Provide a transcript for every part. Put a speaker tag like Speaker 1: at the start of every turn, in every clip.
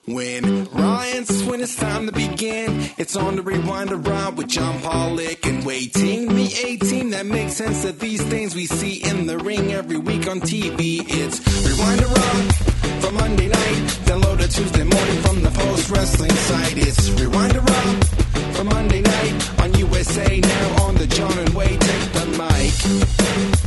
Speaker 1: When it's time to begin, it's on the Rewind Around with John Pollock and waiting. The A-Team that makes sense of these things we see in the ring every week on TV. It's Rewind Around for Monday night. Download it Tuesday morning from the Post Wrestling site. It's Rewind Around for Monday night on USA Now on the John and Wai Take the Mic.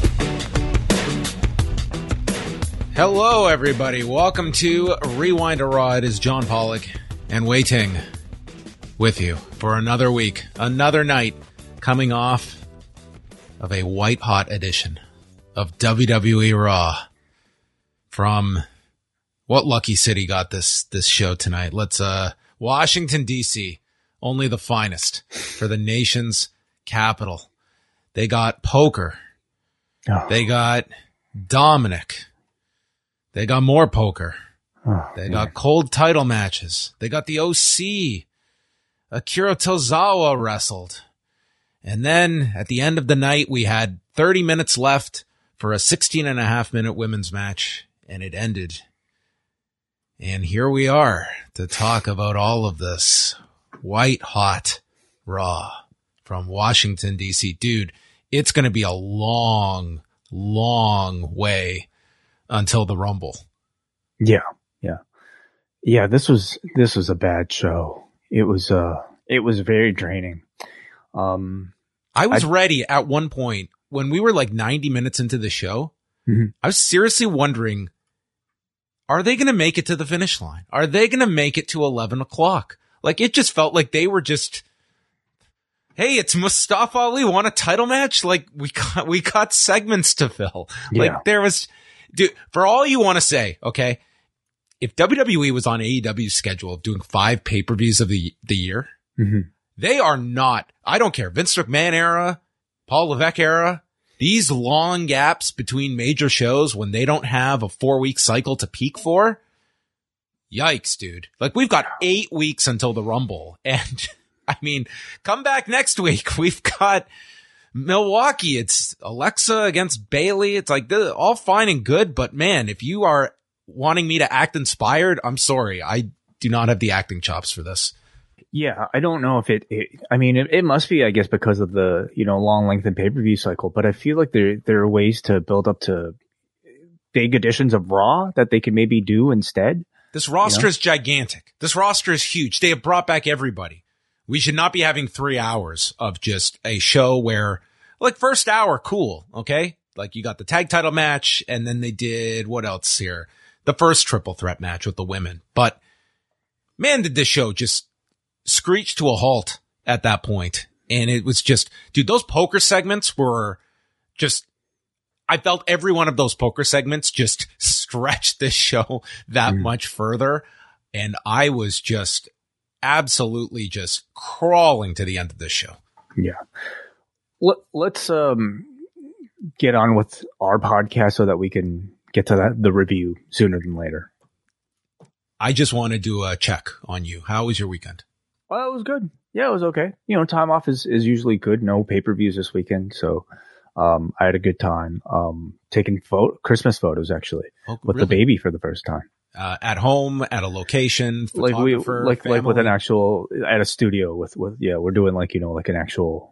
Speaker 2: Hello, everybody. Welcome to Rewind a Raw. It is John Pollock and Wai Ting with you for another week, another night, coming off of a white-hot edition of WWE Raw. From what lucky city got this show tonight? Let's Washington, D.C., only the finest for the nation's capital. They got poker. They got Dominic. They got more poker. They got cold title matches. They got the OC. Akira Tozawa wrestled. And then at the end of the night, we had 30 minutes left for a 16.5-minute women's match, and it ended. And here we are to talk about all of this white hot Raw from Washington, D.C. Dude, it's going to be a long, long way until the Rumble.
Speaker 3: Yeah. This was a bad show. It was very draining.
Speaker 2: I was ready at one point when we were like 90 minutes into the show. Mm-hmm. I was seriously wondering, are they going to make it to the finish line? Are they going to make it to 11 o'clock? Like, it just felt like they were just, hey, it's Mustafa Ali, want a title match? Like, we got segments to fill.
Speaker 3: Yeah.
Speaker 2: Like, there was, dude, for all you want to say, okay, if WWE was on AEW's schedule of doing 5 pay-per-views of the year, mm-hmm. They are not, I don't care, Vince McMahon era, Paul Levesque era, these long gaps between major shows when they don't have a 4-week cycle to peak for, yikes, dude. Like, we've got 8 weeks until the Rumble. And, I mean, come back next week. We've got Milwaukee. It's Alexa against Bailey. It's like, all fine and good, but man, if you are wanting me to act inspired, I'm sorry. I do not have the acting chops for this.
Speaker 3: Yeah, I don't know if it must be, I guess, because of the, long length and pay-per-view cycle, but I feel like there are ways to build up to big editions of Raw that they could maybe do instead.
Speaker 2: This roster is gigantic. This roster is huge. They have brought back everybody. We should not be having 3 hours of just a show where, like, first hour, cool, okay? Like, you got the tag title match, and then they did, what else here? The first triple threat match with the women. But, man, did this show just screech to a halt at that point. And it was just, dude, those poker segments were just, I felt every one of those poker segments just stretched this show that much further. And I was just absolutely just crawling to the end of this show.
Speaker 3: Yeah. Let's get on with our podcast so that we can get to the review sooner than later.
Speaker 2: I just want to do a check on you. How was your weekend?
Speaker 3: Well, it was good. Yeah, it was okay. Time off is usually good. No pay-per-views this weekend, so I had a good time. Taking Christmas photos actually with the baby for the first time.
Speaker 2: At home, at a location,
Speaker 3: like with an actual at a studio with we're doing like an actual.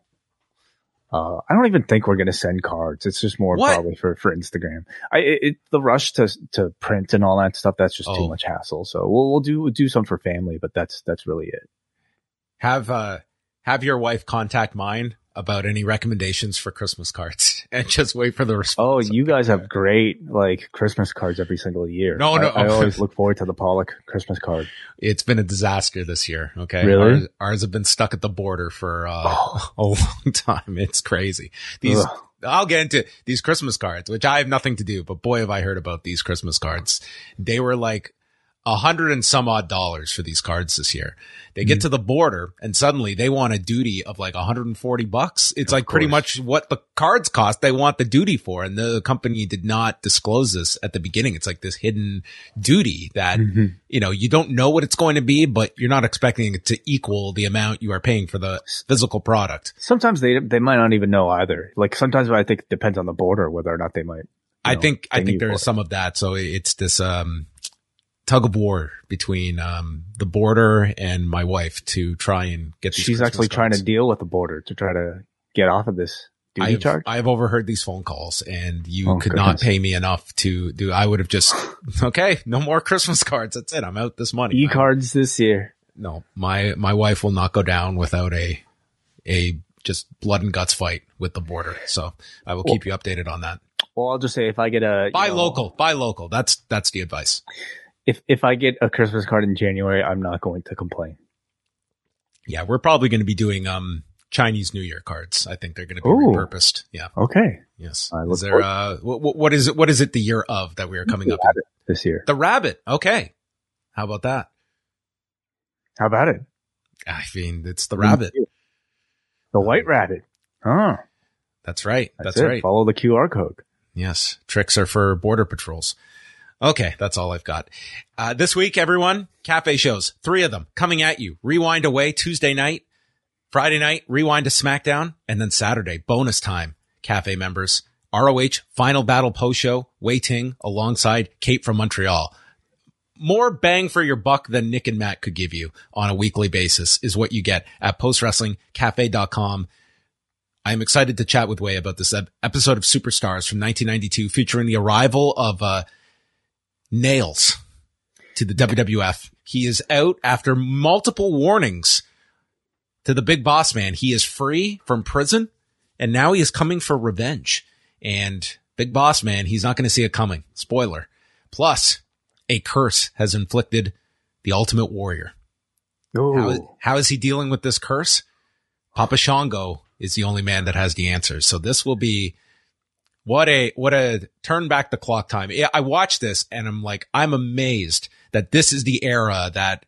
Speaker 3: I don't even think we're gonna send cards. It's just more probably for Instagram. The rush to print and all that stuff, that's just too much hassle. So we'll do some for family, but that's really it.
Speaker 2: Have your wife contact mine about any recommendations for Christmas cards and just wait for the response.
Speaker 3: Oh, you guys have great Christmas cards every single year.
Speaker 2: No.
Speaker 3: I always look forward to the Pollock Christmas card.
Speaker 2: It's been a disaster this year. Okay.
Speaker 3: Really?
Speaker 2: Ours have been stuck at the border for a long time. It's crazy. I'll get into these Christmas cards, which I have nothing to do, but boy, have I heard about these Christmas cards. They were like $100 and some odd for these cards this year. They get to the border and suddenly they want a duty of like $140. It's like pretty much what the cards cost. They want the duty for. And the company did not disclose this at the beginning. It's like this hidden duty that, you don't know what it's going to be, but you're not expecting it to equal the amount you are paying for the physical product.
Speaker 3: Sometimes they might not even know either. Like sometimes I think it depends on the border, whether or not they might.
Speaker 2: I think there is some of that. So it's this, tug of war between the border and my wife to try and get these
Speaker 3: She's
Speaker 2: Christmas
Speaker 3: actually trying
Speaker 2: cards.
Speaker 3: to deal with the border to try to get off of this duty charge.
Speaker 2: I've overheard these phone calls, and you could
Speaker 3: goodness.
Speaker 2: not pay me enough to do. I would have just okay, no more Christmas cards. That's it. I'm out this money.
Speaker 3: E-cards this year.
Speaker 2: No, my wife will not go down without a just blood and guts fight with the border. So I will keep you updated on that.
Speaker 3: Well, I'll just say if I get
Speaker 2: buy local. That's the advice.
Speaker 3: If I get a Christmas card in January, I'm not going to complain.
Speaker 2: Yeah, we're probably going to be doing Chinese New Year cards. I think they're going to be repurposed. Yeah.
Speaker 3: Okay.
Speaker 2: Yes. Is there what is it? What is it the year of that we are coming up
Speaker 3: in? This year?
Speaker 2: The rabbit. Okay. How about that?
Speaker 3: How about it?
Speaker 2: I mean, it's the rabbit.
Speaker 3: The white rabbit. Huh.
Speaker 2: That's right. That's
Speaker 3: it.
Speaker 2: Right.
Speaker 3: Follow the QR code.
Speaker 2: Yes. Tricks are for border patrols. Okay. That's all I've got. This week, everyone, cafe shows, 3 of them coming at you. Rewind Away Tuesday night, Friday night, Rewind to SmackDown, and then Saturday, bonus time, cafe members, ROH Final Battle post show, Wei Ting alongside Kate from Montreal. More bang for your buck than Nick and Matt could give you on a weekly basis is what you get at postwrestlingcafe.com. I am excited to chat with Wei about this episode of Superstars from 1992 featuring the arrival of Nails to the WWF. He is out after multiple warnings to the big boss man. He is free from prison and now he is coming for revenge. And big boss man, he's not going to see it coming. Spoiler. Plus, a curse has inflicted the Ultimate Warrior. How is he dealing with this curse? Papa Shango is the only man that has the answers. So this will be what a turn back the clock time. I watched this and I'm amazed that this is the era that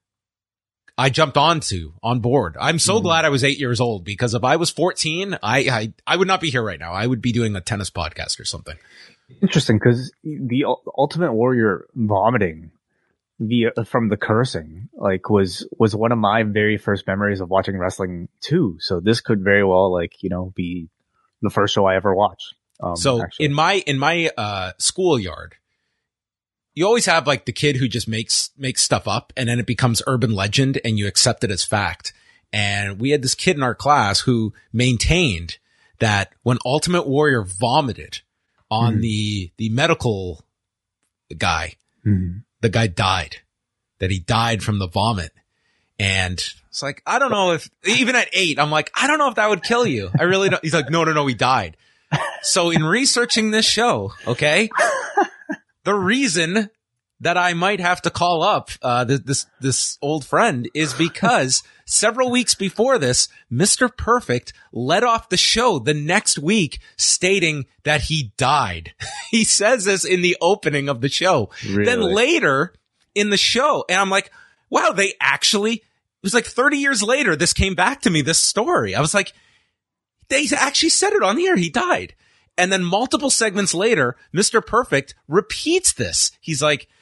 Speaker 2: I jumped on board. I'm so glad I was 8 years old, because if I was 14, I would not be here right now. I would be doing a tennis podcast or something.
Speaker 3: Interesting, because the Ultimate Warrior vomiting from the cursing was one of my very first memories of watching wrestling too. So this could very well be the first show I ever watched.
Speaker 2: In my schoolyard, you always have the kid who just makes stuff up and then it becomes urban legend and you accept it as fact. And we had this kid in our class who maintained that when Ultimate Warrior vomited on the medical guy, the guy died, that he died from the vomit. And it's I don't know if, even at 8, I'm I don't know if that would kill you. I really don't. He's no, he died. So in researching this show, okay, the reason that I might have to call up this old friend is because several weeks before this, Mr. Perfect led off the show the next week stating that he died. He says this in the opening of the show. Really? Then later in the show, and I'm wow, they actually, it was 30 years later, this came back to me, this story. I was they actually said it on the air. He died. And then multiple segments later, Mr. Perfect repeats this. He's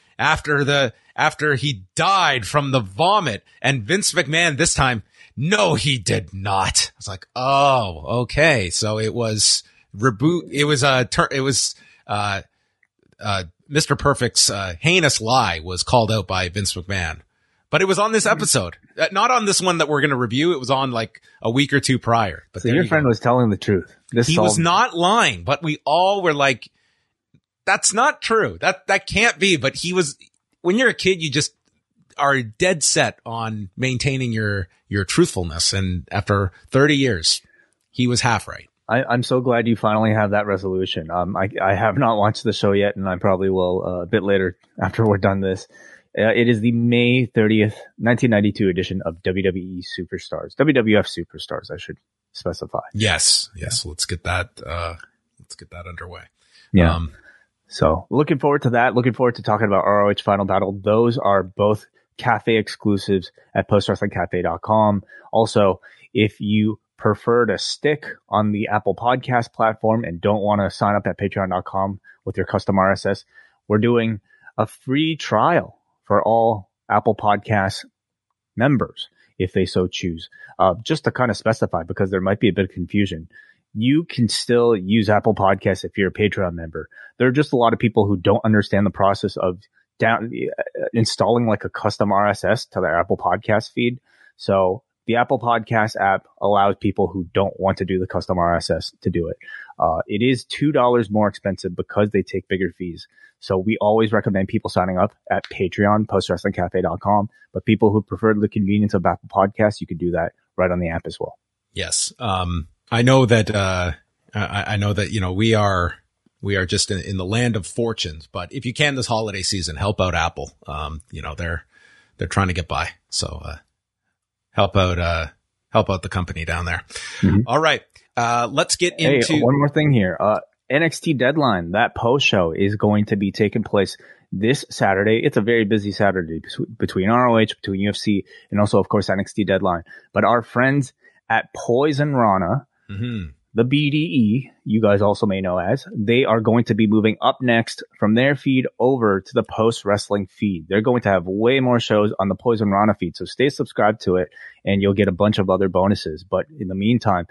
Speaker 2: after he died from the vomit, and Vince McMahon this time, no, he did not. I was oh, okay. So it was reboot. It was Mr. Perfect's heinous lie was called out by Vince McMahon, but it was on this episode, not on this one that we're going to review. It was on a week or two prior. But
Speaker 3: so your friend was telling the truth.
Speaker 2: He was not lying, but we all were that's not true. That can't be. But he was, when you're a kid, you just are dead set on maintaining your truthfulness. And after 30 years, he was half right.
Speaker 3: I'm so glad you finally have that resolution. I have not watched the show yet, and I probably will a bit later after we're done this. It is the May 30th, 1992 edition of WWE Superstars, WWF Superstars, I should specify.
Speaker 2: Yes. Let's get that underway.
Speaker 3: Yeah. So looking forward to that. Looking forward to talking about ROH Final Battle. Those are both cafe exclusives at postwrestlingcafe.com. Also, if you prefer to stick on the Apple Podcast platform and don't want to sign up at patreon.com with your custom RSS, we're doing a free trial for all Apple Podcast members, if they so choose. Just to kind of specify, because there might be a bit of confusion, you can still use Apple Podcasts if you're a Patreon member. There are just a lot of people who don't understand the process of installing like a custom RSS to their Apple Podcast feed. So the Apple Podcast app allows people who don't want to do the custom RSS to do it. It is $2 more expensive because they take bigger fees. So we always recommend people signing up at Patreon, postwrestlingcafe.com. But people who prefer the convenience of Apple Podcasts, you could do that right on the app as well.
Speaker 2: Yes. I know that, we are just in the land of fortunes, but if you can this holiday season, help out Apple. They're trying to get by. So, help out the company down there. Mm-hmm. All right. Let's get into
Speaker 3: one more thing here. NXT Deadline, that post show is going to be taking place this Saturday. It's a very busy Saturday between ROH, between UFC, and also, of course, NXT Deadline. But our friends at Poison Rana, the BDE, you guys also may know as, they are going to be moving up next from their feed over to the Post Wrestling feed. They're going to have way more shows on the Poison Rana feed. So stay subscribed to it and you'll get a bunch of other bonuses. But in the meantime,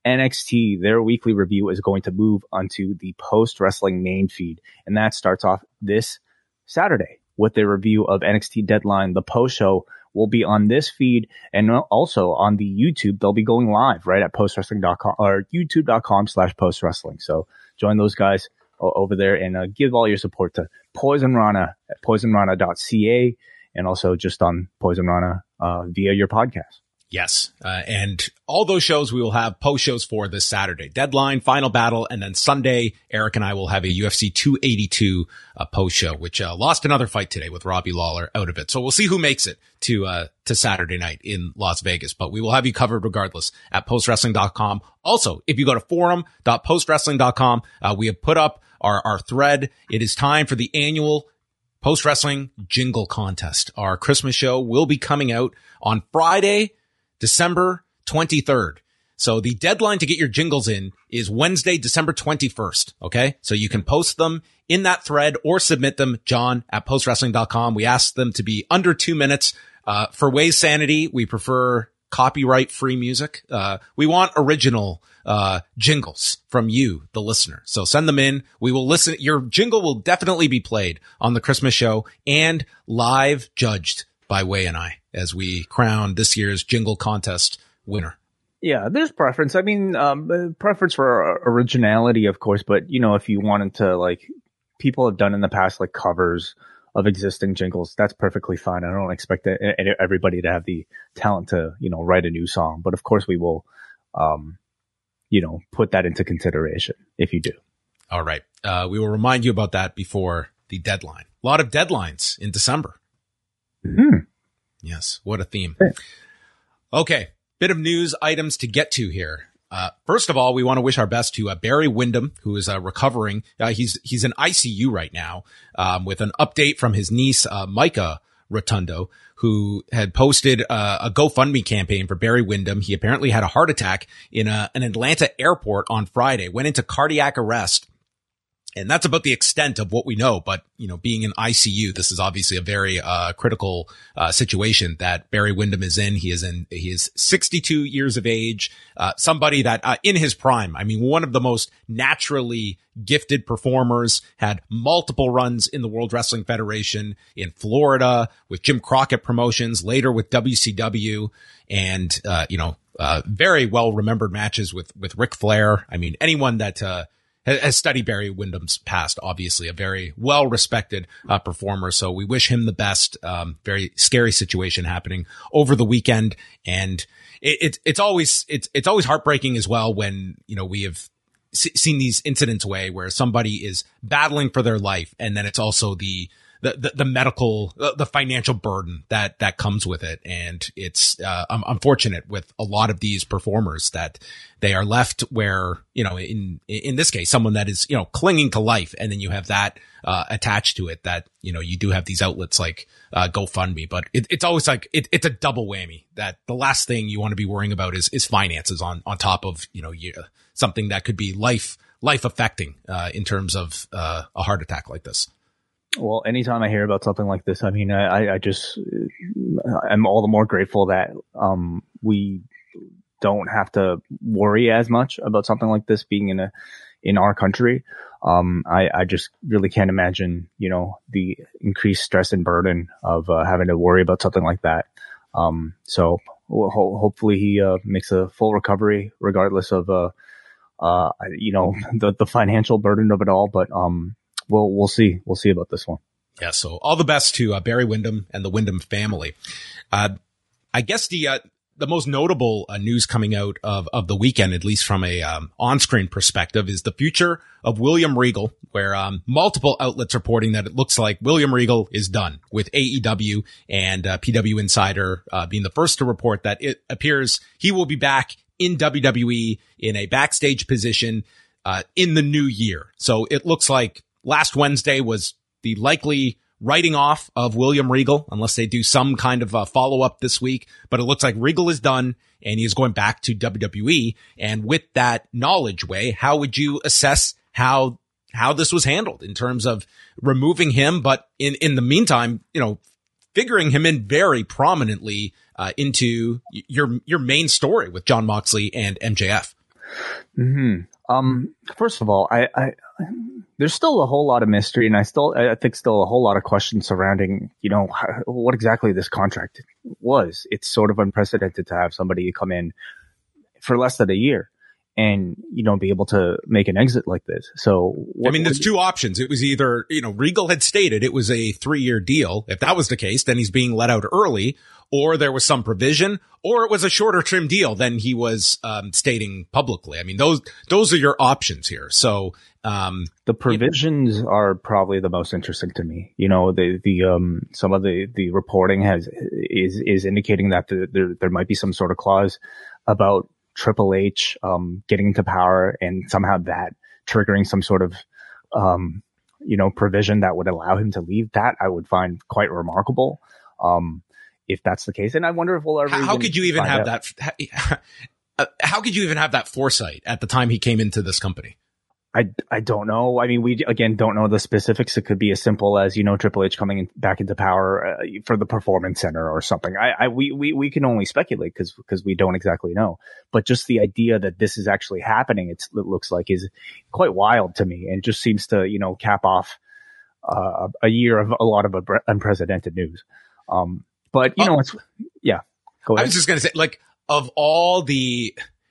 Speaker 3: NXT, their weekly review is going to move onto the Post Wrestling main feed. And that starts off this Saturday with their review of NXT Deadline. The post show will be on this feed and also on the YouTube. They'll be going live right at postwrestling.com or youtube.com/postwrestling. So join those guys over there and give all your support to Poison Rana at poisonrana.ca and also just on Poison Rana via your podcast.
Speaker 2: Yes. And all those shows we will have post shows for this Saturday. Deadline, Final Battle, and then Sunday, Eric and I will have a UFC 282 post show, which lost another fight today with Robbie Lawler out of it. So we'll see who makes it to Saturday night in Las Vegas. But we will have you covered regardless at postwrestling.com. Also, if you go to forum.postwrestling.com, we have put up our thread. It is time for the annual Post Wrestling Jingle Contest. Our Christmas show will be coming out on Friday, December 23rd. So the deadline to get your jingles in is Wednesday, December 21st. Okay. So you can post them in that thread or submit them, John, at postwrestling.com. We ask them to be under 2 minutes. For Way's sanity, we prefer copyright free music. We want original, jingles from you, the listener. So send them in. We will listen. Your jingle will definitely be played on the Christmas show and live judged by Way and I as we crown this year's Jingle Contest winner.
Speaker 3: Yeah, there's preference. I mean, preference for originality, of course, but if you wanted to, like, people have done in the past, like covers of existing jingles, that's perfectly fine. I don't expect everybody to have the talent to, write a new song, but of course we will, put that into consideration if you do.
Speaker 2: All right. We will remind you about that before the deadline. A lot of deadlines in December.
Speaker 3: Mm-hmm.
Speaker 2: Yes. What a theme. Okay. Bit of news items to get to here. First of all, we want to wish our best to Barry Windham, who is recovering. He's in ICU right now, with an update from his niece, Micah Rotundo, who had posted a GoFundMe campaign for Barry Windham. He apparently had a heart attack in an Atlanta airport on Friday, went into cardiac arrest. And that's about the extent of what we know. But, being in ICU, this is obviously a very critical situation that Barry Windham is in. He is 62 years of age, somebody that in his prime, I mean, one of the most naturally gifted performers, had multiple runs in the World Wrestling Federation in Florida with Jim Crockett Promotions, later with WCW, and, very well remembered matches with Ric Flair. I mean, anyone that, has studied Barry Windham's past, obviously a very well-respected performer. So we wish him the best. Very scary situation happening over the weekend. And it's always heartbreaking as well when, we have seen these incidents where somebody is battling for their life. And then it's also the medical, the financial burden that comes with it. And it's, unfortunate with a lot of these performers that they are left where, in this case, someone that is, clinging to life. And then you have that, attached to it that, you do have these outlets like, GoFundMe, but it's always like, it's a double whammy that the last thing you want to be worrying about is finances on top of, something that could be life affecting, in terms of, a heart attack like this.
Speaker 3: Well, anytime I hear about something like this, I mean, I just, I'm all the more grateful that, we don't have to worry as much about something like this being in in our country. I just really can't imagine, the increased stress and burden of having to worry about something like that. So hopefully he makes a full recovery regardless of the financial burden of it all. But we'll see. We'll see about this one.
Speaker 2: Yeah. So all the best to Barry Windham and the Windham family. I guess the most notable news coming out of the weekend, at least from a on-screen perspective, is the future of William Regal, where multiple outlets reporting that it looks like William Regal is done with AEW, and PW Insider being the first to report that it appears he will be back in WWE in a backstage position in the new year. So it looks like last Wednesday was the likely writing off of William Regal, unless they do some kind of a follow-up this week. But it looks like Regal is done and he is going back to WWE. And with that knowledge, Way, how would you assess how this was handled in terms of removing him, but in the meantime, figuring him in very prominently into your main story with Jon Moxley and MJF?
Speaker 3: First of all, I there's still a whole lot of mystery, and I think still a whole lot of questions surrounding, what exactly this contract was. It's sort of unprecedented to have somebody come in for less than a year and, be able to make an exit like this. So,
Speaker 2: there's two options. It was either, Regal had stated it was a 3-year deal. If that was the case, then he's being let out early, or there was some provision, or it was a shorter term deal than he was stating publicly. Those are your options here. So
Speaker 3: the provisions are probably the most interesting to me. Some of the reporting is indicating that there might be some sort of clause about Triple H getting into power and somehow that triggering some sort of provision that would allow him to leave. That I would find quite remarkable. If that's the case. And I wonder if we'll ever.
Speaker 2: How could you even have that? How could you even have that foresight at the time he came into this company?
Speaker 3: I don't know. We again don't know the specifics. It could be as simple as, Triple H coming back into power for the Performance Center or something. We can only speculate because we don't exactly know. But just the idea that this is actually happening, it looks like is quite wild to me, and just seems to, cap off a year of a lot of unprecedented news. But go ahead.
Speaker 2: I was just going to say, of all the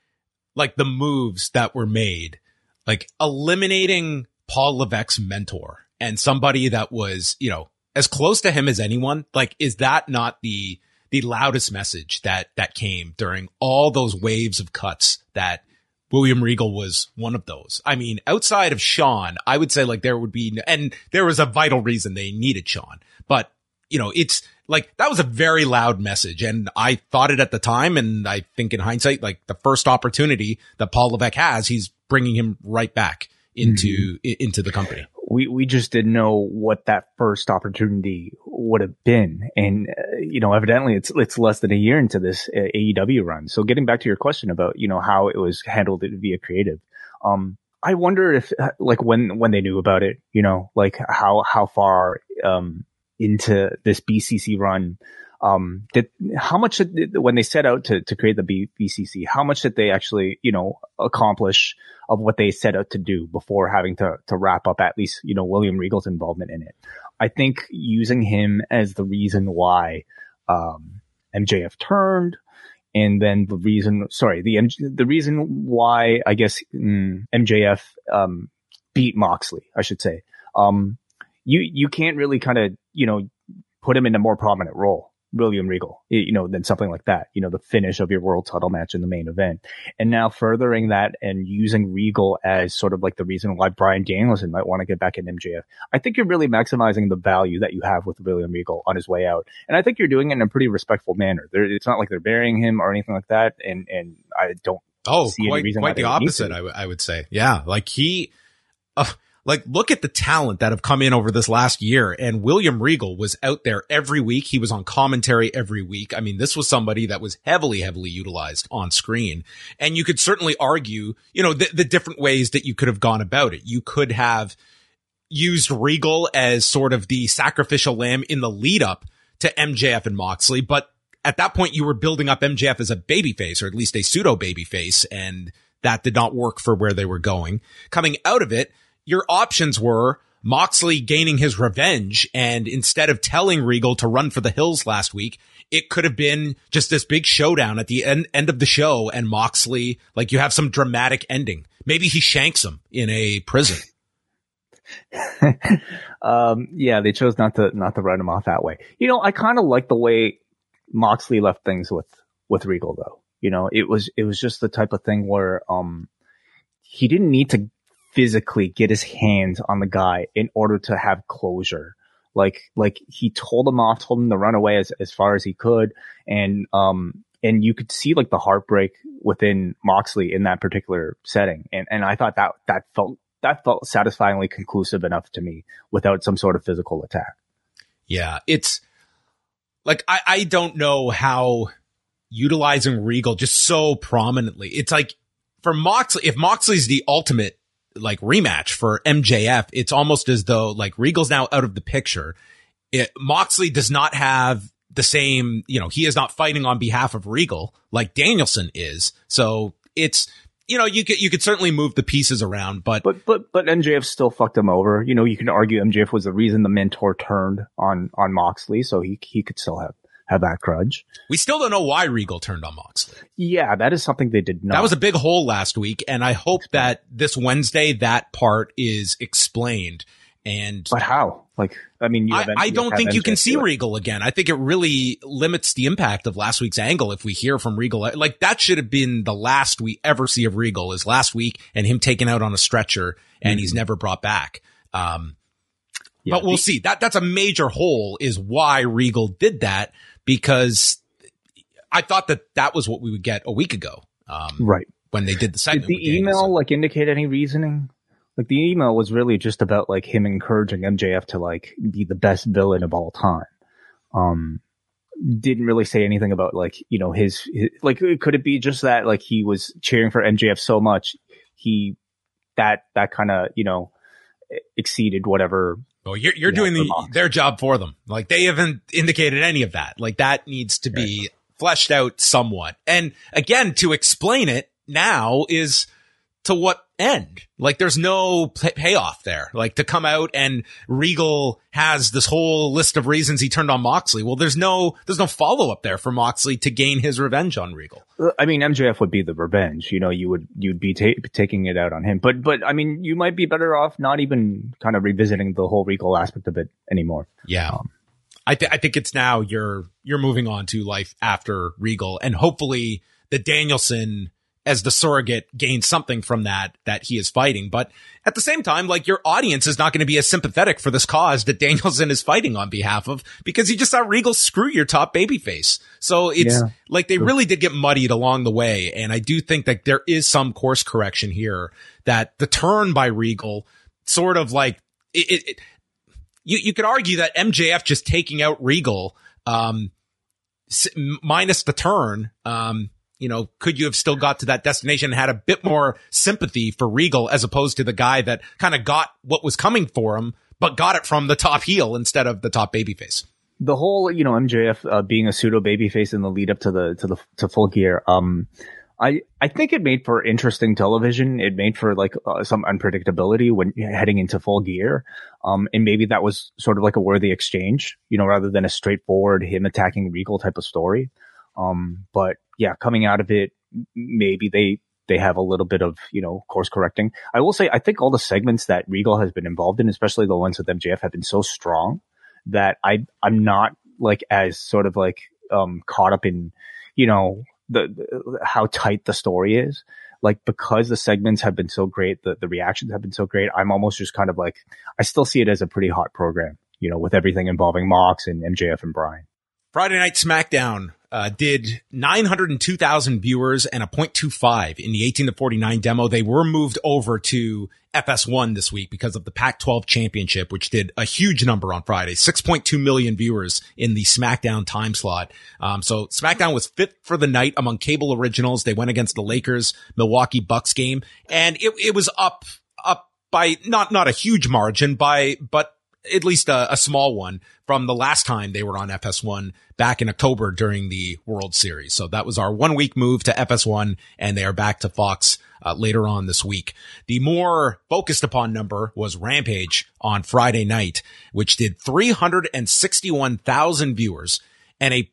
Speaker 2: moves that were made, eliminating Paul Levesque's mentor and somebody that was, as close to him as anyone, is that not the loudest message that came during all those waves of cuts that William Regal was one of those? Outside of Shawn, I would say there would be, and there was a vital reason they needed Shawn, but it's that was a very loud message. And I thought it at the time. And I think in hindsight, the first opportunity that Paul Levesque has, he's bringing him right back into the company.
Speaker 3: We just didn't know what that first opportunity would have been. And, evidently it's less than a year into this AEW run. So getting back to your question about, how it was handled via creative. I wonder if when they knew about it, how far, into this BCC run, how much when they set out to create the BCC, how much did they actually, accomplish of what they set out to do before having to wrap up at least, William Regal's involvement in it? I think using him as the reason why, MJF turned, and then the reason why, I guess, MJF, beat Moxley, I should say. You can't really kind of, put him in a more prominent role, William Regal, than something like that, the finish of your world title match in the main event. And now furthering that and using Regal as sort of the reason why Bryan Danielson might want to get back in MJF. I think you're really maximizing the value that you have with William Regal on his way out. And I think you're doing it in a pretty respectful manner. It's not like they're burying him or anything like that. And I don't see any reason
Speaker 2: quite the opposite, I would say. Yeah. Look at the talent that have come in over this last year, and William Regal was out there every week. He was on commentary every week. This was somebody that was heavily utilized on screen. And you could certainly argue, the different ways that you could have gone about it. You could have used Regal as sort of the sacrificial lamb in the lead up to MJF and Moxley, but at that point you were building up MJF as a babyface, or at least a pseudo babyface, and that did not work for where they were going. Coming out of it, your options were Moxley gaining his revenge, and instead of telling Regal to run for the hills last week, it could have been just this big showdown at the end of the show, and Moxley, like, you have some dramatic ending. Maybe he shanks him in a prison.
Speaker 3: Yeah, they chose not to write him off that way. You know, I kind of like the way Moxley left things with Regal, though. You know, it was just the type of thing where he didn't need to physically get his hands on the guy in order to have closure. Like he told him to run away as far as he could, and you could see like the heartbreak within Moxley in that particular setting, and I thought that felt satisfyingly conclusive enough to me without some sort of physical attack.
Speaker 2: Yeah, it's like I don't know how utilizing Regal just so prominently. It's like for Moxley, if Moxley's the ultimate like rematch for MJF, it's almost as though like Regal's now out of the picture. Moxley does not have the same, you know, he is not fighting on behalf of Regal like Danielson is. So it's, you know, you could certainly move the pieces around, but
Speaker 3: MJF still fucked him over. You know, you can argue MJF was the reason the mentor turned on Moxley, so he could still have that grudge.
Speaker 2: We still don't know why Regal turned on Moxley.
Speaker 3: Yeah, that is something they did not.
Speaker 2: That was a big hole last week, and I hope that this Wednesday that part is explained. But
Speaker 3: how? Like, I mean,
Speaker 2: I don't think you can see Regal again. I think it really limits the impact of last week's angle if we hear from Regal. Like, that should have been the last we ever see of Regal, is last week and him taken out on a stretcher, and he's never brought back. But we'll see. That's a major hole, is why Regal did that, because I thought that was what we would get a week ago.
Speaker 3: Right.
Speaker 2: When they did the segment.
Speaker 3: Did the email like indicate any reasoning? Like, the email was really just about like him encouraging MJF to like be the best villain of all time. Didn't really say anything about like, you know, his like, could it be just that like he was cheering for MJF so much that kind of, you know, exceeded whatever.
Speaker 2: Oh, you're doing their job for them. Like, they haven't indicated any of that. Like, that needs to be fleshed out somewhat. And again, to explain it now is to what end? Like, there's no payoff there. Like, to come out and Regal has this whole list of reasons he turned on Moxley. Well, there's no follow up there for Moxley to gain his revenge on Regal.
Speaker 3: I mean, MJF would be the revenge. You know, you'd be taking it out on him. But I mean, you might be better off not even kind of revisiting the whole Regal aspect of it anymore.
Speaker 2: Yeah. I think it's now you're moving on to life after Regal, and hopefully the Danielson as the surrogate gains something from that he is fighting. But at the same time, like, your audience is not going to be as sympathetic for this cause that Danielson is fighting on behalf of, because you just saw Regal screw your top babyface. So it's like they really did get muddied along the way. And I do think that there is some course correction here, that the turn by Regal sort of like you could argue that MJF just taking out Regal, minus the turn, you know, could you have still got to that destination and had a bit more sympathy for Regal, as opposed to the guy that kind of got what was coming for him, but got it from the top heel instead of the top babyface?
Speaker 3: The whole, you know, MJF being a pseudo babyface in the lead up to Full Gear, I think it made for interesting television. It made for like some unpredictability when heading into Full Gear, and maybe that was sort of like a worthy exchange, you know, rather than a straightforward him attacking Regal type of story. But yeah, coming out of it, maybe they have a little bit of, you know, course correcting. I will say, I think all the segments that Regal has been involved in, especially the ones with MJF, have been so strong that I'm not like as sort of like, caught up in, you know, the how tight the story is. Like, because the segments have been so great, the reactions have been so great, I'm almost just kind of like, I still see it as a pretty hot program, you know, with everything involving Mox and MJF and Bryan.
Speaker 2: Friday Night SmackDown did 902,000 viewers and a 0.25 in the 18 to 49 demo. They were moved over to FS1 this week because of the Pac-12 championship, which did a huge number on Friday, 6.2 million viewers in the SmackDown time slot. So SmackDown was fifth for the night among cable originals. They went against the Lakers Milwaukee Bucks game, and it was up by not a huge margin, but at least a small one, from the last time they were on FS1 back in October during the World Series. So that was our 1 week move to FS1, and they are back to Fox later on this week. The more focused upon number was Rampage on Friday night, which did 361,000 viewers and a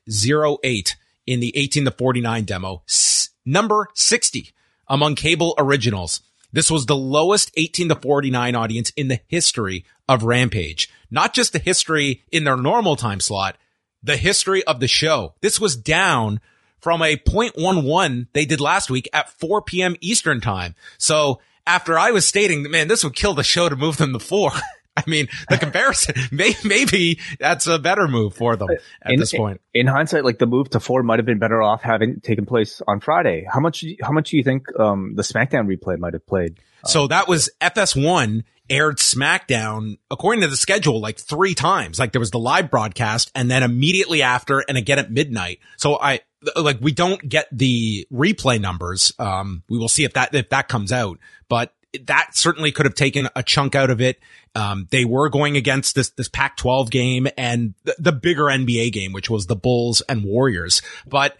Speaker 2: .08 in the 18 to 49 demo, number 60 among cable originals. This was the lowest 18 to 49 audience in the history of Rampage. Not just the history in their normal time slot, the history of the show. This was down from a .11 they did last week at 4 p.m. Eastern time. So after I was stating, man, this would kill the show to move them to 4. I mean, the comparison, maybe that's a better move for them at this point.
Speaker 3: In hindsight, like the move to 4 might have been better off having taken place on Friday. How much do you think the SmackDown replay might have played?
Speaker 2: So that was FS1 aired SmackDown according to the schedule like 3 times. Like there was the live broadcast and then immediately after and again at midnight. So we don't get the replay numbers. We will see if that comes out, but that certainly could have taken a chunk out of it. They were going against this Pac-12 game and the bigger NBA game, which was the Bulls and Warriors. But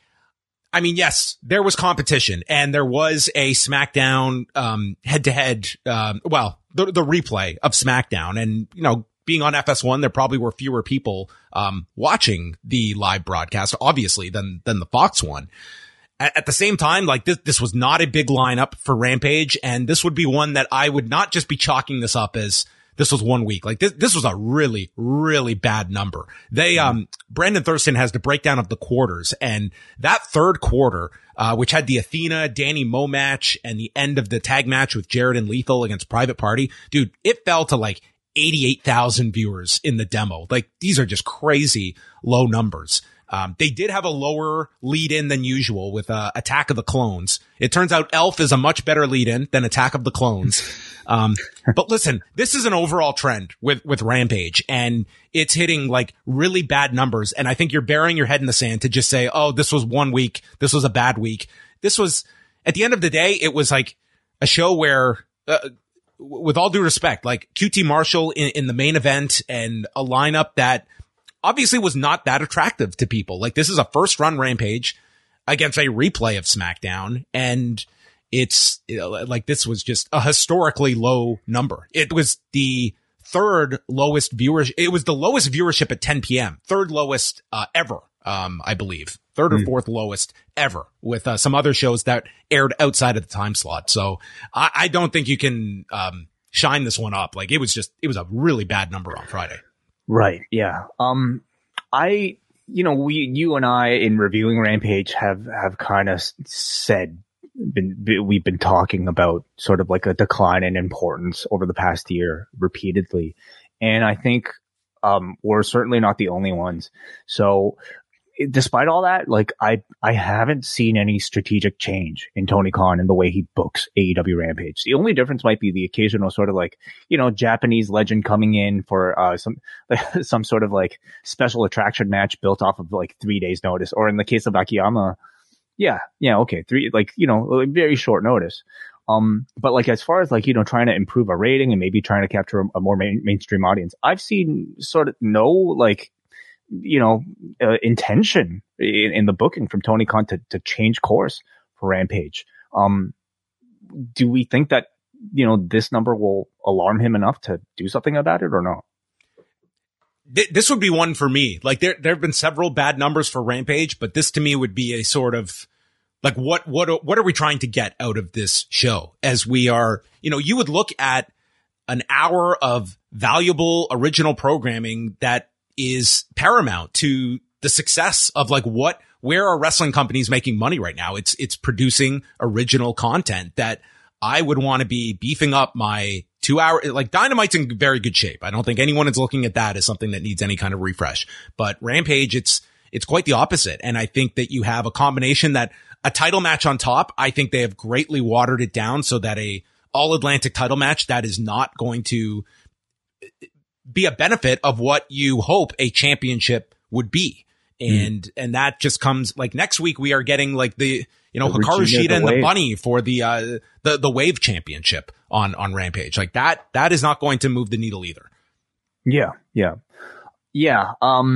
Speaker 2: I mean, yes, there was competition and there was a SmackDown, head-to-head, the replay of SmackDown. And, you know, being on FS1, there probably were fewer people, watching the live broadcast, obviously, than the Fox one. At the same time, like this was not a big lineup for Rampage. And this would be one that I would not just be chalking this up as this was 1 week. Like this was a really, really bad number. Brandon Thurston has the breakdown of the quarters, and that third quarter, which had the Athena, Danny Moe match and the end of the tag match with Jared and Lethal against Private Party, dude, it fell to like 88,000 viewers in the demo. Like these are just crazy low numbers. They did have a lower lead in than usual with Attack of the Clones. It turns out Elf is a much better lead in than Attack of the Clones. But listen, this is an overall trend with Rampage, and it's hitting like really bad numbers. And I think you're burying your head in the sand to just say, oh, this was 1 week. This was a bad week. This was, at the end of the day, it was like a show where, with all due respect, like QT Marshall in the main event and a lineup that obviously was not that attractive to people. Like this is a first run Rampage against a replay of SmackDown, and it's like this was just a historically low number. It was the third lowest viewership. It was the lowest viewership at 10 p.m. Third lowest ever, I believe. Third or fourth lowest ever, with some other shows that aired outside of the time slot. So I don't think you can shine this one up. Like it was a really bad number on Friday.
Speaker 3: Right. Yeah. You and I in reviewing Rampage have kind of said, we've been talking about sort of like a decline in importance over the past year repeatedly. And I think, we're certainly not the only ones. So despite all that, like I haven't seen any strategic change in Tony Khan and the way he books AEW Rampage. The only difference might be the occasional sort of like, Japanese legend coming in for some sort of like special attraction match built off of like 3 days notice. Or in the case of Akiyama, okay, very short notice. But like as far as like, trying to improve a rating and maybe trying to capture a more mainstream audience, I've seen sort of no like, intention in the booking from Tony Khan to change course for Rampage. Do we think that, this number will alarm him enough to do something about it or no?
Speaker 2: This would be one for me. Like there have been several bad numbers for Rampage, but this to me would be a sort of like, what are we trying to get out of this show? As we are, you would look at an hour of valuable original programming that is paramount to the success of like where are wrestling companies making money right now? It's producing original content that I would want to be beefing up my 2 hour, like Dynamite's in very good shape. I don't think anyone is looking at that as something that needs any kind of refresh, but Rampage, it's quite the opposite. And I think that you have a combination that a title match on top. I think they have greatly watered it down so that a all Atlantic title match that is not going to be a benefit of what you hope a championship would be. And that just comes like next week we are getting like the Hikaru Shida and the Bunny for the Wave Championship on Rampage. Like that is not going to move the needle either.
Speaker 3: Yeah. Yeah. Yeah.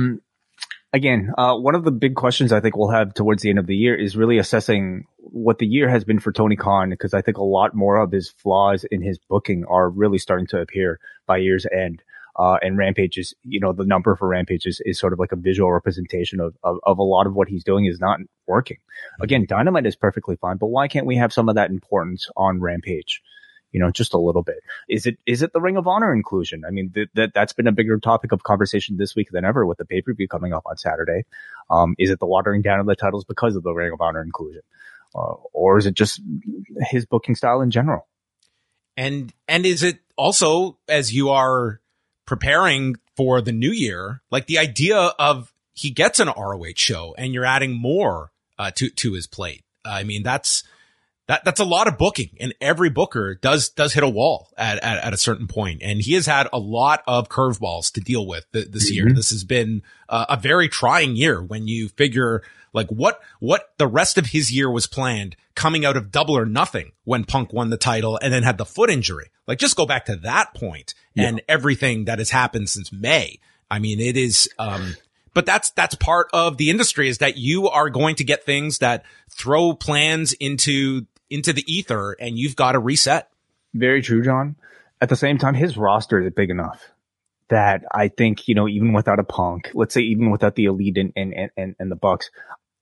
Speaker 3: Again, one of the big questions I think we'll have towards the end of the year is really assessing what the year has been for Tony Khan, because I think a lot more of his flaws in his booking are really starting to appear by year's end. And Rampage is, the number for Rampage is sort of like a visual representation of a lot of what he's doing is not working. Again, Dynamite is perfectly fine, but why can't we have some of that importance on Rampage? Just a little bit. Is it the Ring of Honor inclusion? I mean, that's been a bigger topic of conversation this week than ever with the pay-per-view coming up on Saturday. Is it the watering down of the titles because of the Ring of Honor inclusion? Or is it just his booking style in general?
Speaker 2: And is it also, as you are preparing for the new year, like the idea of he gets an ROH show and you're adding more to his plate? I mean, that's a lot of booking, and every booker does hit a wall at a certain point. And he has had a lot of curveballs to deal with this year. This has been a very trying year when you figure like what the rest of his year was planned coming out of Double or Nothing when Punk won the title and then had the foot injury. Like just go back to that point and everything that has happened since May. I mean, it is, but that's part of the industry, is that you are going to get things that throw plans into the ether and you've got to reset. Very
Speaker 3: true, John. At the same time, his roster is big enough that I think, even without a Punk, let's say even without the Elite and the Bucks,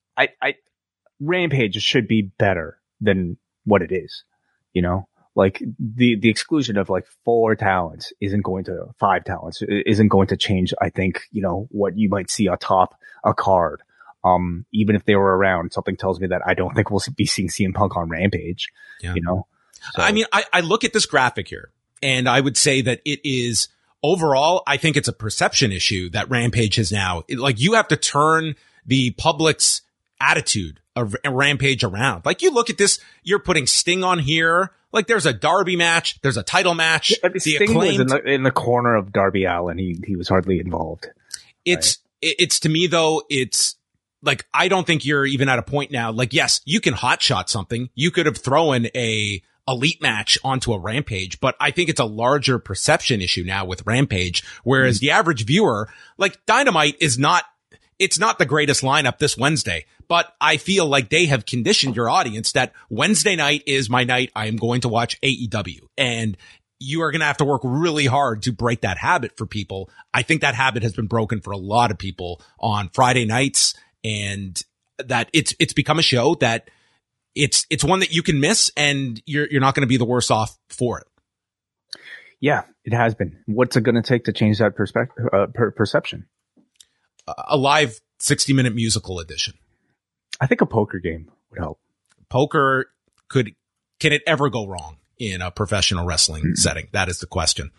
Speaker 3: Rampage should be better than what it is, like the exclusion of like 5 talents isn't going to change, I think, what you might see atop a card. Even if they were around, something tells me that I don't think we'll be seeing CM Punk on Rampage, So.
Speaker 2: I mean, I look at this graphic here and I would say that it is overall, I think it's a perception issue that Rampage has now, like you have to turn the public's attitude of Rampage around. Like you look at this, you're putting Sting on here. Like there's a Darby match. There's a title match.
Speaker 3: Yeah, Sting was in the corner of Darby Allin. He was hardly involved.
Speaker 2: It's to me though, it's, like, I don't think you're even at a point now. Like, yes, you can hotshot something. You could have thrown a Elite match onto a Rampage, but I think it's a larger perception issue now with Rampage. Whereas the average viewer, like Dynamite it's not the greatest lineup this Wednesday, but I feel like they have conditioned your audience that Wednesday night is my night. I am going to watch AEW, and you are going to have to work really hard to break that habit for people. I think that habit has been broken for a lot of people on Friday nights. And that it's become a show that it's one that you can miss and you're not going to be the worse off for it.
Speaker 3: Yeah, it has been. What's it going to take to change that perception?
Speaker 2: A live 60-minute musical edition.
Speaker 3: I think a poker game would help.
Speaker 2: Poker can it ever go wrong in a professional wrestling setting? That is the question.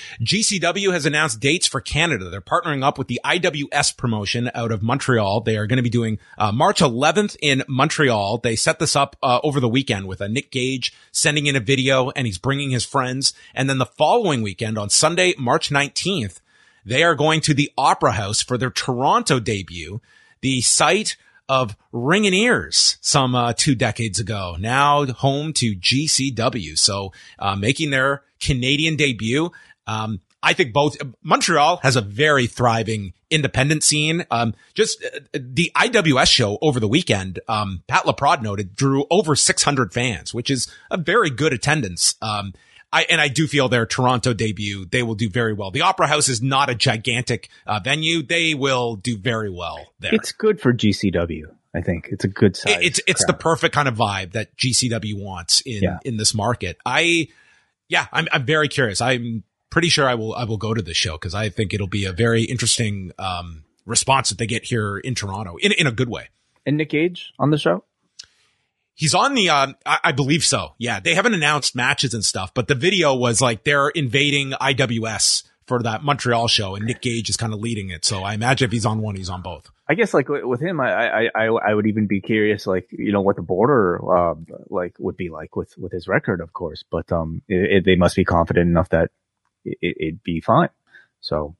Speaker 2: GCW has announced dates for Canada. They're partnering up with the IWS promotion out of Montreal. They are going to be doing March 11th in Montreal. They set this up over the weekend with Nick Gage sending in a video, and he's bringing his friends. And then the following weekend on Sunday, March 19th, they are going to the Opera House for their Toronto debut, the site of Ring and Ears some 2 decades ago, now home to GCW. So making their Canadian debut. I think Montreal has a very thriving independent scene. The IWS show over the weekend, Pat LaPrade noted, drew over 600 fans, which is a very good attendance. I do feel their Toronto debut, they will do very well. The Opera House is not a gigantic venue. They will do very well there.
Speaker 3: It's good for GCW. I think it's a good size.
Speaker 2: It's the perfect kind of vibe that GCW wants in this market. I'm very curious. I'm pretty sure I will go to this show because I think it'll be a very interesting response that they get here in Toronto in a good way.
Speaker 3: And Nick Gage on the show?
Speaker 2: He's on the, I believe so. Yeah. They haven't announced matches and stuff, but the video was like they're invading IWS for that Montreal show and Nick Gage is kind of leading it. So I imagine if he's on one, he's on both.
Speaker 3: I guess like with him, I would even be curious, like, what the border, would be like with his record, of course, but, they must be confident enough that it'd be fine. So,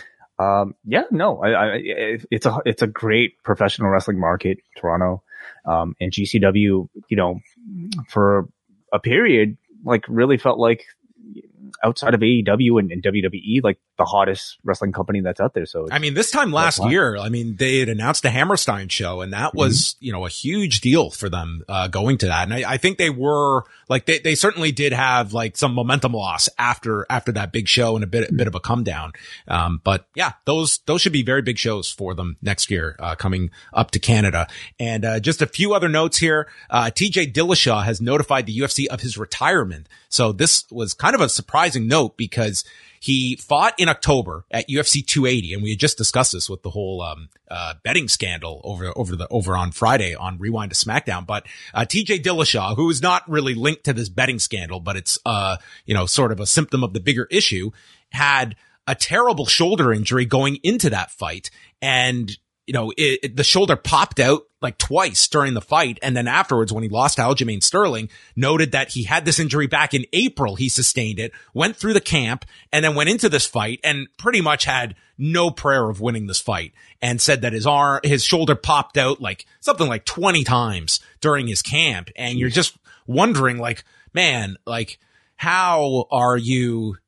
Speaker 3: it's a great professional wrestling market, Toronto. And GCW, for a period, like really felt like outside of AEW and WWE, like the hottest wrestling company that's out there. So
Speaker 2: I mean, this time last year, I mean, they had announced a Hammerstein show, and that was, you know, a huge deal for them, going to that. And I think they were like, they certainly did have like some momentum loss after that big show and a bit of a come down. But yeah, those should be very big shows for them next year, coming up to Canada. And, just a few other notes here. TJ Dillashaw has notified the UFC of his retirement. So this was kind of a surprising note because he fought in October at UFC 280, and we had just discussed this with the whole betting scandal over on Friday on Rewind to SmackDown. But TJ Dillashaw, who is not really linked to this betting scandal, but it's you know, sort of a symptom of the bigger issue, had a terrible shoulder injury going into that fight, and you know, the shoulder popped out like twice during the fight. And then afterwards, when he lost to Aljamain Sterling, noted that he had this injury back in April. He sustained it, went through the camp, and then went into this fight and pretty much had no prayer of winning this fight, and said that his shoulder popped out like something like 20 times during his camp. And you're just wondering, like, man, like, how are you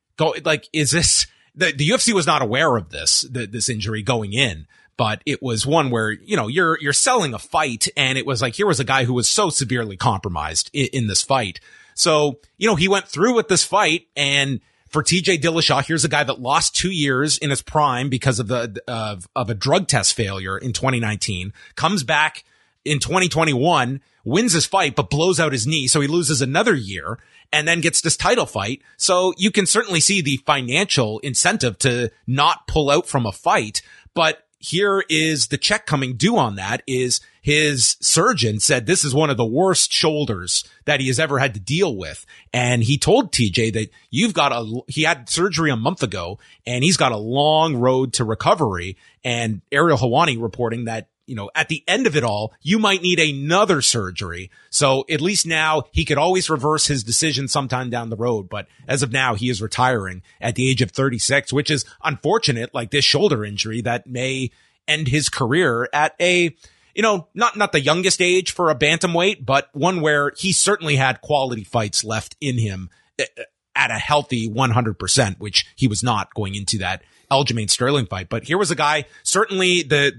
Speaker 2: is this, the UFC was not aware of this injury going in. But it was one where, you know, you're selling a fight, and it was like, here was a guy who was so severely compromised in this fight. So, you know, he went through with this fight, and for TJ Dillashaw, here's a guy that lost 2 years in his prime because of a drug test failure in 2019, comes back in 2021, wins his fight, but blows out his knee. So he loses another year and then gets this title fight. So you can certainly see the financial incentive to not pull out from a fight, but here is the check coming due on that. Is his surgeon said this is one of the worst shoulders that he has ever had to deal with. And he told TJ that he had surgery a month ago, and he's got a long road to recovery. And Ariel Helwani reporting that, you know, at the end of it all, you might need another surgery. So at least now he could always reverse his decision sometime down the road. But as of now, he is retiring at the age of 36, which is unfortunate, like this shoulder injury that may end his career at a, you know, not the youngest age for a bantamweight, but one where he certainly had quality fights left in him at a healthy 100%, which he was not going into that Aljamain Sterling fight. But here was a guy, certainly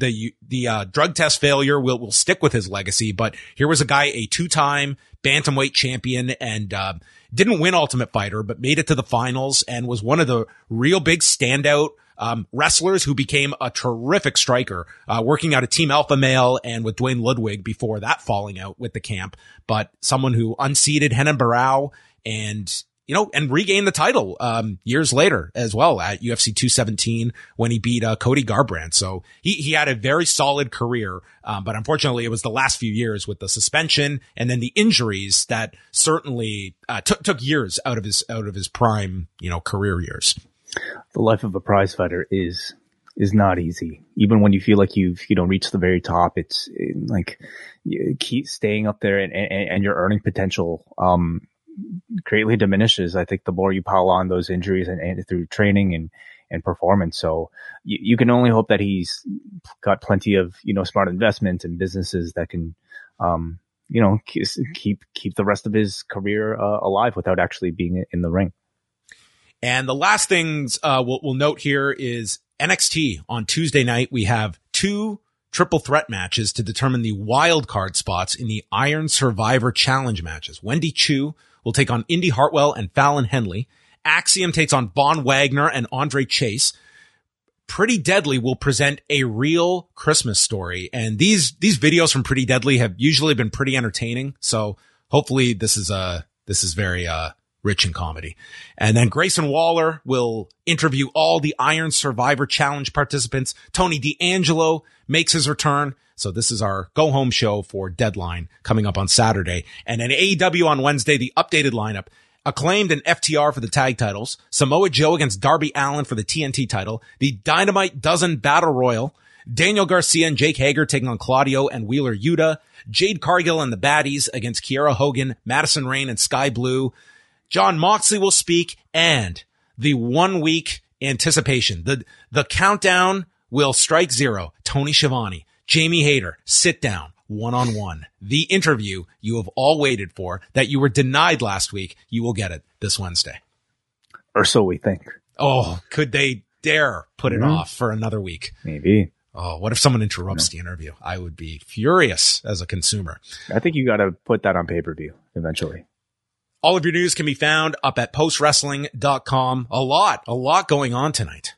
Speaker 2: the drug test failure will stick with his legacy, but here was a guy, a 2-time bantamweight champion, and didn't win Ultimate Fighter, but made it to the finals and was one of the real big standout wrestlers who became a terrific striker, working out of Team Alpha Male and with Dwayne Ludwig before that falling out with the camp, but someone who unseated Renan Barão and, you know, and regained the title, years later as well at UFC 217 when he beat, Cody Garbrandt. So he had a very solid career. But unfortunately it was the last few years with the suspension and then the injuries that certainly, took years out of his prime, you know, career years.
Speaker 3: The life of a prize fighter is not easy. Even when you feel like you've, you know, reached the very top, it's like you keep staying up there and your earning potential, greatly diminishes. I think the more you pile on those injuries and through training and performance. So you can only hope that he's got plenty of, you know, smart investments and businesses that can, you know, keep the rest of his career, alive without actually being in the ring.
Speaker 2: And the last things we'll note here is NXT on Tuesday night. We have 2 triple threat matches to determine the wild card spots in the Iron Survivor Challenge matches. Wendy Chu will take on Indy Hartwell and Fallon Henley. Axiom takes on Von Wagner and Andre Chase. Pretty Deadly will present a real Christmas story. And these videos from Pretty Deadly have usually been pretty entertaining. So hopefully this is very rich in comedy. And then Grayson Waller will interview all the Iron Survivor Challenge participants. Tony D'Angelo makes his return. So this is our go home show for Deadline coming up on Saturday. And then AEW on Wednesday, the updated lineup. Acclaimed and FTR for the tag titles. Samoa Joe against Darby Allin for the TNT title. The Dynamite Dozen Battle Royal. Daniel Garcia and Jake Hager taking on Claudio and Wheeler Yuta. Jade Cargill and the Baddies against Kiera Hogan, Madison Rayne, and Sky Blue. John Moxley will speak, and the 1 week anticipation. The countdown will strike 0. Tony Schiavone, Jamie Hayter, sit down, one-on-one. The interview you have all waited for that you were denied last week. You will get it this Wednesday.
Speaker 3: Or so we think.
Speaker 2: Oh, could they dare put it off for another week?
Speaker 3: Maybe.
Speaker 2: Oh, what if someone interrupts the interview? I would be furious as a consumer.
Speaker 3: I think you got to put that on pay-per-view eventually.
Speaker 2: All of your news can be found up at postwrestling.com. A lot going on tonight.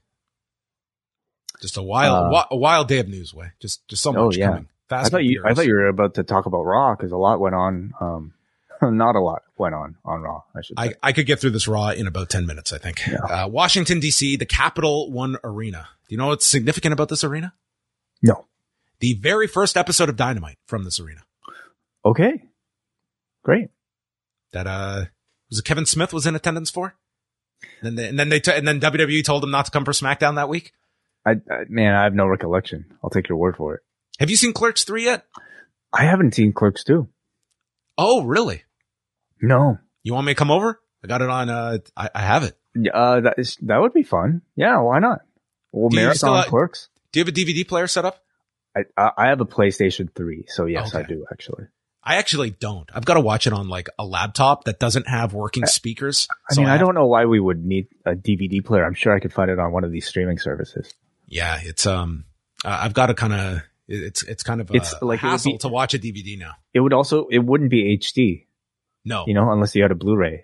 Speaker 2: Just a wild day of news, Way. Just so much coming. Fast.
Speaker 3: I thought you were about to talk about Raw because a lot went on. Not a lot went on Raw, I should say.
Speaker 2: I could get through this Raw in about 10 minutes, I think. Yeah. Washington, D.C., the Capital One Arena. Do you know what's significant about this arena?
Speaker 3: No.
Speaker 2: The very first episode of Dynamite from this arena.
Speaker 3: Okay. Great.
Speaker 2: That was it Kevin Smith was in attendance for? And then WWE told him not to come for SmackDown that week?
Speaker 3: I have no recollection. I'll take your word for it.
Speaker 2: Have you seen Clerks 3 yet?
Speaker 3: I haven't seen Clerks 2.
Speaker 2: Oh, really?
Speaker 3: No.
Speaker 2: You want me to come over? I got it on, I have it.
Speaker 3: That would be fun. Yeah, why not? We'll marathon Clerks.
Speaker 2: Do you have a DVD player set up?
Speaker 3: I have a PlayStation 3, so yes,
Speaker 2: okay.
Speaker 3: I do actually.
Speaker 2: I actually don't. I've got to watch it on like a laptop that doesn't have working speakers.
Speaker 3: I don't know why we would need a DVD player. I'm sure I could find it on one of these streaming services.
Speaker 2: Yeah, it's I've got to kind of it's kind of a hassle to watch a DVD now.
Speaker 3: It wouldn't be HD.
Speaker 2: No,
Speaker 3: unless you had a Blu-ray.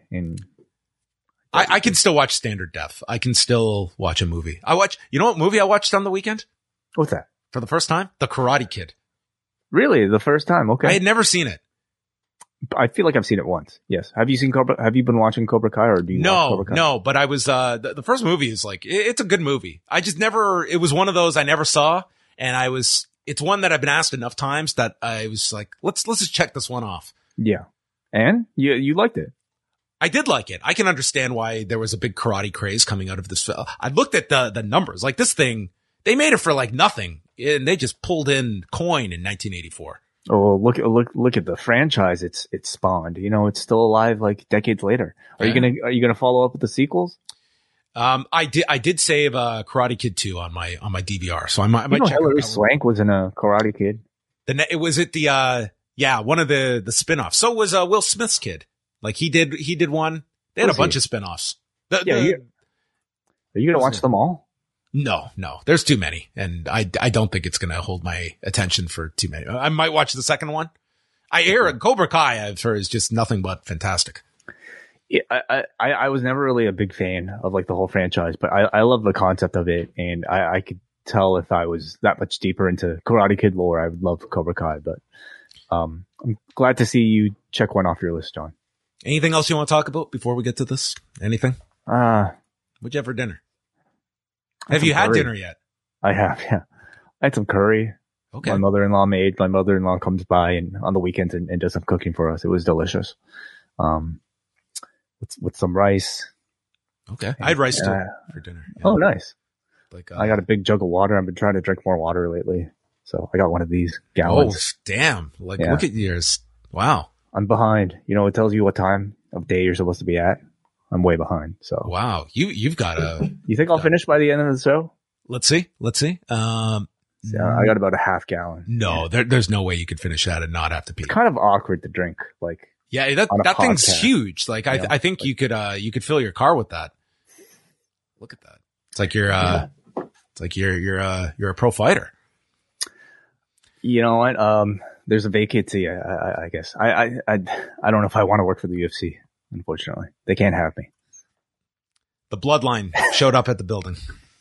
Speaker 2: I can still watch standard def. I can still watch a movie. You know what movie I watched on the weekend?
Speaker 3: What's that?
Speaker 2: For the first time? The Karate Kid.
Speaker 3: Really? The first time? Okay.
Speaker 2: I had never seen it.
Speaker 3: I feel like I've seen it once. Yes. Have you been watching Cobra Kai or do you watch Cobra Kai?
Speaker 2: No, but I was, the first movie is like, it's a good movie. It was one of those I never saw. And it's one that I've been asked enough times that I was like, let's just check this one off.
Speaker 3: Yeah. And you liked it.
Speaker 2: I did like it. I can understand why there was a big karate craze coming out of this. I looked at the numbers, like this thing, they made it for like nothing and they just pulled in coin in 1984.
Speaker 3: Oh, look at the franchise it's spawned. It's still alive like decades later. Are you going to follow up with the sequels?
Speaker 2: I did save Karate Kid 2 on my DVR. So I might check
Speaker 3: Hilary Swank was in a Karate Kid.
Speaker 2: One of the spin-offs. So was Will Smith's kid. Like he did one. They had a bunch of spin-offs.
Speaker 3: Are you going to watch them all?
Speaker 2: No, there's too many. And I don't think it's going to hold my attention for too many. I might watch the second one. Cobra Kai, I've heard, is just nothing but fantastic.
Speaker 3: Yeah, I was never really a big fan of like the whole franchise, but I love the concept of it. And I could tell if I was that much deeper into Karate Kid lore, I would love Cobra Kai. But I'm glad to see you check one off your list, John.
Speaker 2: Anything else you want to talk about before we get to this? Anything? What'd you have for dinner? Have you had dinner yet?
Speaker 3: I have, yeah. I had some curry.
Speaker 2: Okay.
Speaker 3: My mother-in-law made. My mother-in-law comes by and on the weekends and does some cooking for us. It was delicious. With some rice.
Speaker 2: Okay. I had rice too for dinner. Yeah.
Speaker 3: Oh, nice.
Speaker 2: Like
Speaker 3: I got a big jug of water. I've been trying to drink more water lately. So I got one of these gallons.
Speaker 2: Oh, damn. Look at yours. Wow.
Speaker 3: I'm behind. It tells you what time of day you're supposed to be at. I'm way behind. So
Speaker 2: wow, you've got a.
Speaker 3: You think I'll finish by the end of the show?
Speaker 2: Let's see.
Speaker 3: I got about a half gallon.
Speaker 2: No, there's no way you could finish that and not have to pee.
Speaker 3: It's kind of awkward to drink. Like
Speaker 2: that thing's huge. Like I think you could fill your car with that. Look at that. It's like you're a pro fighter.
Speaker 3: You know what? There's a vacancy. I guess I don't know if I want to work for the UFC. Unfortunately, they can't have me.
Speaker 2: The Bloodline showed up at the building.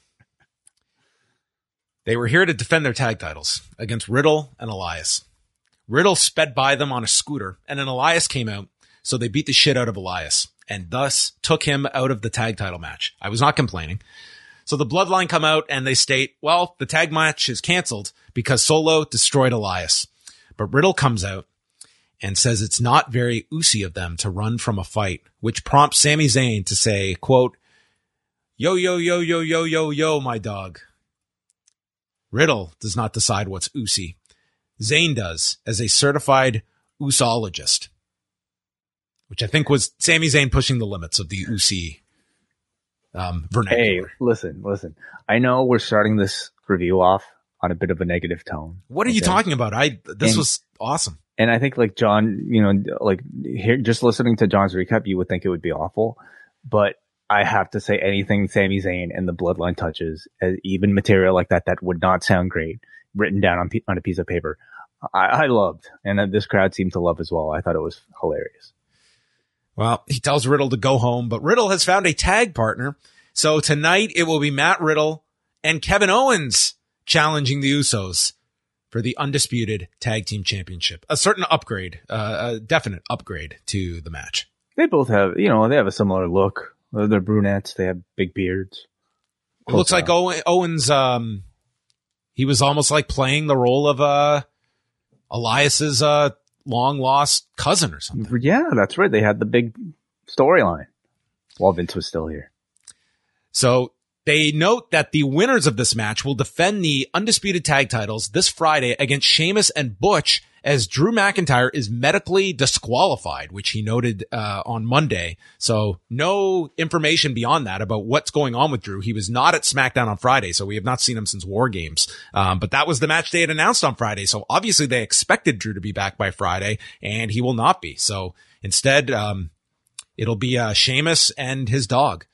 Speaker 2: They were here to defend their tag titles against Riddle and Elias. Riddle sped by them on a scooter, and then Elias came out, so they beat the shit out of Elias, and thus took him out of the tag title match. I was not complaining. So the Bloodline come out, and they state, well, the tag match is canceled because Solo destroyed Elias. But Riddle comes out and says it's not very Usi of them to run from a fight, which prompts Sami Zayn to say, quote, yo, yo, yo, yo, yo, yo, yo, my dog. Riddle does not decide what's Usi. Zayn does, as a certified Usologist, which I think was Sami Zayn pushing the limits of the Usi vernacular.
Speaker 3: Hey, listen. I know we're starting this review off on a bit of a negative tone.
Speaker 2: What are you talking about? This was awesome.
Speaker 3: And I think like John, here, just listening to John's recap, you would think it would be awful, but I have to say anything Sami Zayn and the Bloodline touches, even material like that would not sound great, written down on a piece of paper. I loved, and this crowd seemed to love as well. I thought it was hilarious.
Speaker 2: Well, he tells Riddle to go home, but Riddle has found a tag partner. So tonight it will be Matt Riddle and Kevin Owens challenging the Usos for the undisputed tag team championship. A certain upgrade, a definite upgrade to the match.
Speaker 3: They both have, they have a similar look. They're brunettes. They have big beards.
Speaker 2: It looks like Owens, he was almost like playing the role of Elias's long lost cousin or something.
Speaker 3: Yeah, that's right. They had the big storyline while Vince was still here.
Speaker 2: So they note that the winners of this match will defend the undisputed tag titles this Friday against Sheamus and Butch, as Drew McIntyre is medically disqualified, which he noted on Monday. So no information beyond that about what's going on with Drew. He was not at SmackDown on Friday, so we have not seen him since War Games. But that was the match they had announced on Friday. So obviously they expected Drew to be back by Friday, and he will not be. So instead, it'll be Sheamus and his dog.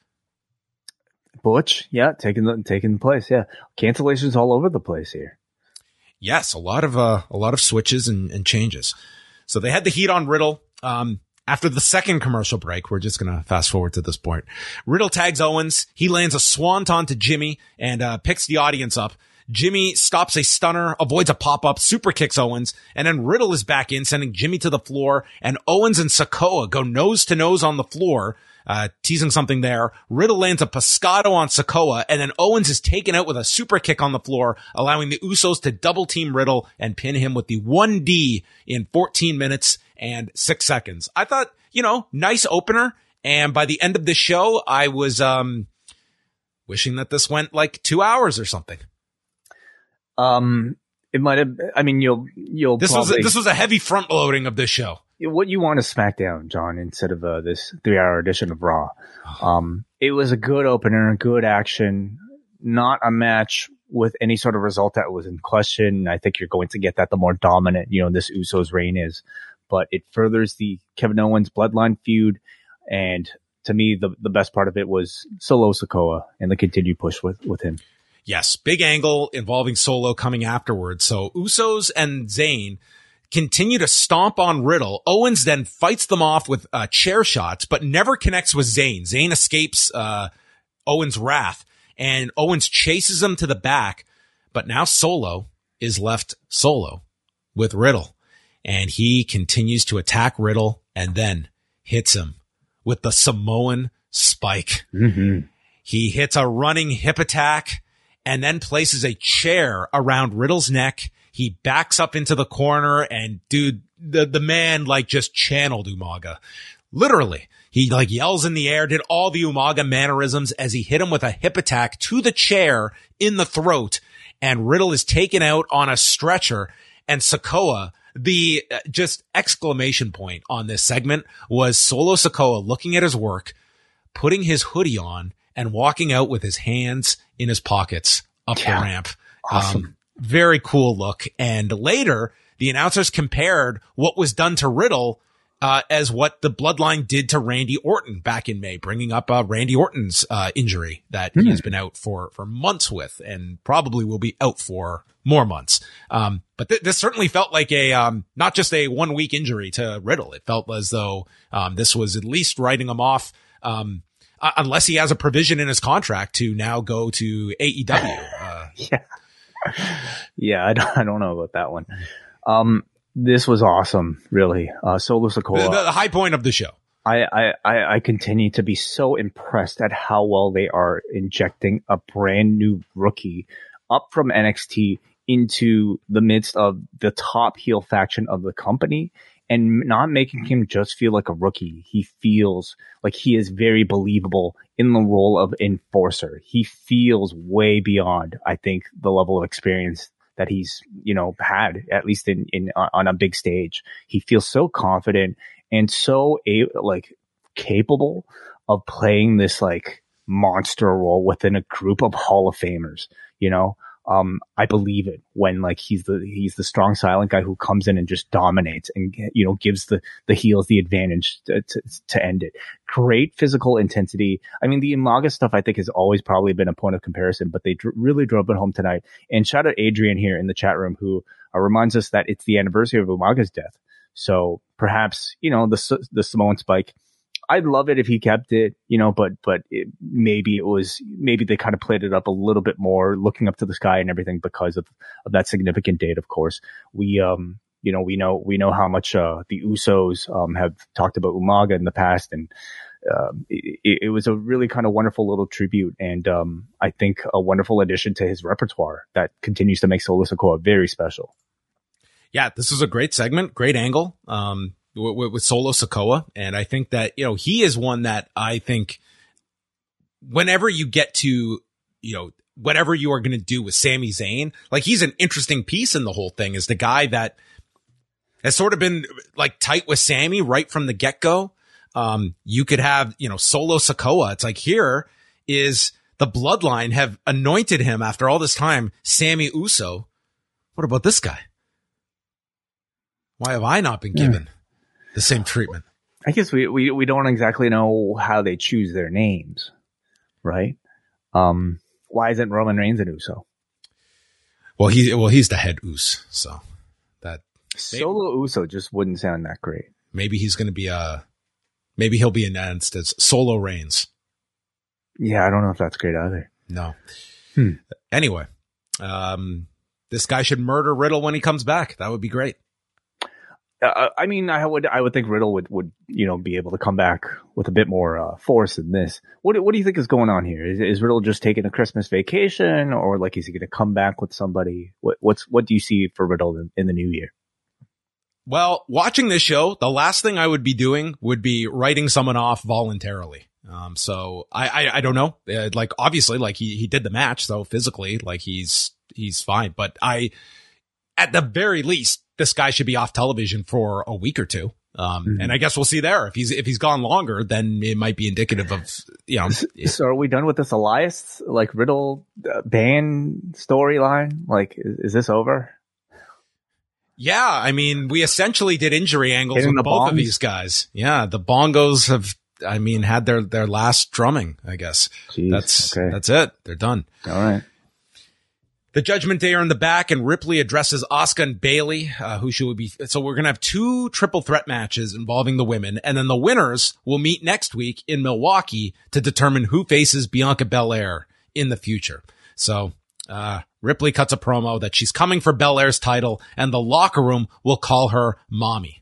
Speaker 3: Butch, yeah, taking the place. Yeah, cancellations all over the place here.
Speaker 2: Yes, a lot of switches and changes. So they had the heat on Riddle. After the second commercial break, we're just gonna fast forward to this point. Riddle tags Owens. He lands a swanton to Jimmy and picks the audience up. Jimmy stops a stunner, avoids a pop-up, super kicks Owens, and then Riddle is back in, sending Jimmy to the floor, and Owens and Sikoa go nose to nose on the floor. Teasing something there. Riddle lands a Pescado on Sikoa, and then Owens is taken out with a super kick on the floor, allowing the Usos to double team Riddle and pin him with the 1D in 14 minutes and 6 seconds. I thought, nice opener. And by the end of the show, I was, wishing that this went like 2 hours or something.
Speaker 3: It might have, this
Speaker 2: was a heavy front loading of this show.
Speaker 3: What you want is SmackDown, John, instead of this 3-hour edition of Raw. It was a good opener, good action, not a match with any sort of result that was in question. I think you're going to get that the more dominant, this Usos reign is. But it furthers the Kevin Owens Bloodline feud. And to me, the best part of it was Solo Sikoa and the continued push with him.
Speaker 2: Yes, big angle involving Solo coming afterwards. So Usos and Zayn continue to stomp on Riddle. Owens then fights them off with chair shots, but never connects with Zayn. Zayn escapes Owens' wrath, and Owens chases him to the back. But now Solo is left solo with Riddle, and he continues to attack Riddle and then hits him with the Samoan spike.
Speaker 3: Mm-hmm.
Speaker 2: He hits a running hip attack and then places a chair around Riddle's neck. He backs up into the corner, and dude, the man just channeled Umaga. Literally. He yells in the air, did all the Umaga mannerisms as he hit him with a hip attack to the chair in the throat, and Riddle is taken out on a stretcher. And Sikoa, the just exclamation point on this segment was Solo Sikoa looking at his work, putting his hoodie on, and walking out with his hands in his pockets up the ramp.
Speaker 3: Awesome.
Speaker 2: Very cool look. And later, the announcers compared what was done to Riddle as what the Bloodline did to Randy Orton back in May, bringing up Randy Orton's injury that he's been out for months with, and probably will be out for more months. But this certainly felt like a not just a 1 week injury to Riddle. It felt as though this was at least writing him off, unless he has a provision in his contract to now go to AEW.
Speaker 3: Yeah, I don't know about that one. This was awesome, really. Solo Sikoa,
Speaker 2: the high point of the show.
Speaker 3: I continue to be so impressed at how well they are injecting a brand new rookie up from NXT into the midst of the top heel faction of the company, and not making him just feel like a rookie. He feels like he is very believable in the role of enforcer. He feels way beyond, I think, the level of experience that he's, had, at least on a big stage. He feels so confident and so capable of playing this monster role within a group of Hall of Famers, I believe it when like he's the strong silent guy who comes in and just dominates and, you know, gives the heels the advantage to end it. Great physical intensity. I mean, the Umaga stuff I think has always probably been a point of comparison, but they really drove it home tonight. And shout out Adrian here in the chat room who reminds us that it's the anniversary of Umaga's death. So perhaps, you know, the Samoan Spike, I'd love it if he kept it, you know, but maybe they kind of played it up a little bit more, looking up to the sky and everything because of that significant date. Of course, we know how much the Usos have talked about Umaga in the past, and it was a really kind of wonderful little tribute, and I think a wonderful addition to his repertoire that continues to make Solo Sikoa very special.
Speaker 2: Yeah, this is a great segment, great angle. With Solo Sikoa. And I think that, you know, he is one that I think whenever you get to, you know, whatever you are going to do with Sami Zayn, like he's an interesting piece in the whole thing, is the guy that has sort of been like tight with Sami right from the get-go. You could have, you know, Solo Sikoa. It's like here is the bloodline have anointed him after all this time, Sami Uso. What about this guy? Why have I not been given the same treatment?
Speaker 3: I guess we don't exactly know how they choose their names, right? Why isn't Roman Reigns an Uso?
Speaker 2: Well, he's the head Us, so that
Speaker 3: Solo Uso just wouldn't sound that great.
Speaker 2: Maybe he's going to be maybe he'll be announced as Solo Reigns.
Speaker 3: Yeah, I don't know if that's great either.
Speaker 2: No. Anyway, this guy should murder Riddle when he comes back. That would be great.
Speaker 3: I mean, I would think Riddle would you know be able to come back with a bit more force than this. What do you think is going on here? Is Riddle just taking a Christmas vacation, or like is he going to come back with somebody? What do you see for Riddle in the new year?
Speaker 2: Well, watching this show, the last thing I would be doing would be writing someone off voluntarily. So I don't know. Like obviously, like he did the match, so physically, like he's fine. But at the very least, this guy should be off television for a week or two. And I guess we'll see there. If he's gone longer, then it might be indicative of, you know.
Speaker 3: So are we done with this Elias, like Riddle ban storyline? Like, is this over?
Speaker 2: Yeah. I mean, we essentially did injury angles with both of these guys. Yeah. The Bongos have, I mean, had their last drumming, I guess.
Speaker 3: Jeez,
Speaker 2: that's it. They're done.
Speaker 3: All right.
Speaker 2: The Judgment Day are in the back, and Ripley addresses Asuka and Bayley, who she would be. So we're going to have 2 triple threat matches involving the women, and then the winners will meet next week in Milwaukee to determine who faces Bianca Belair in the future. So, Ripley cuts a promo that she's coming for Belair's title, and the locker room will call her Mommy.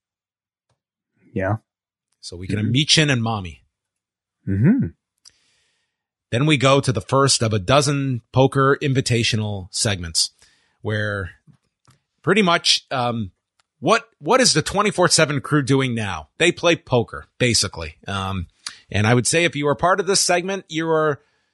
Speaker 3: Yeah.
Speaker 2: So we can have Michin and Mommy.
Speaker 3: Mm-hmm.
Speaker 2: Then we go to the first of a dozen poker invitational segments where pretty much, what is the 24/7 crew doing now? They play poker, basically. And I would say if you are part of this segment, you're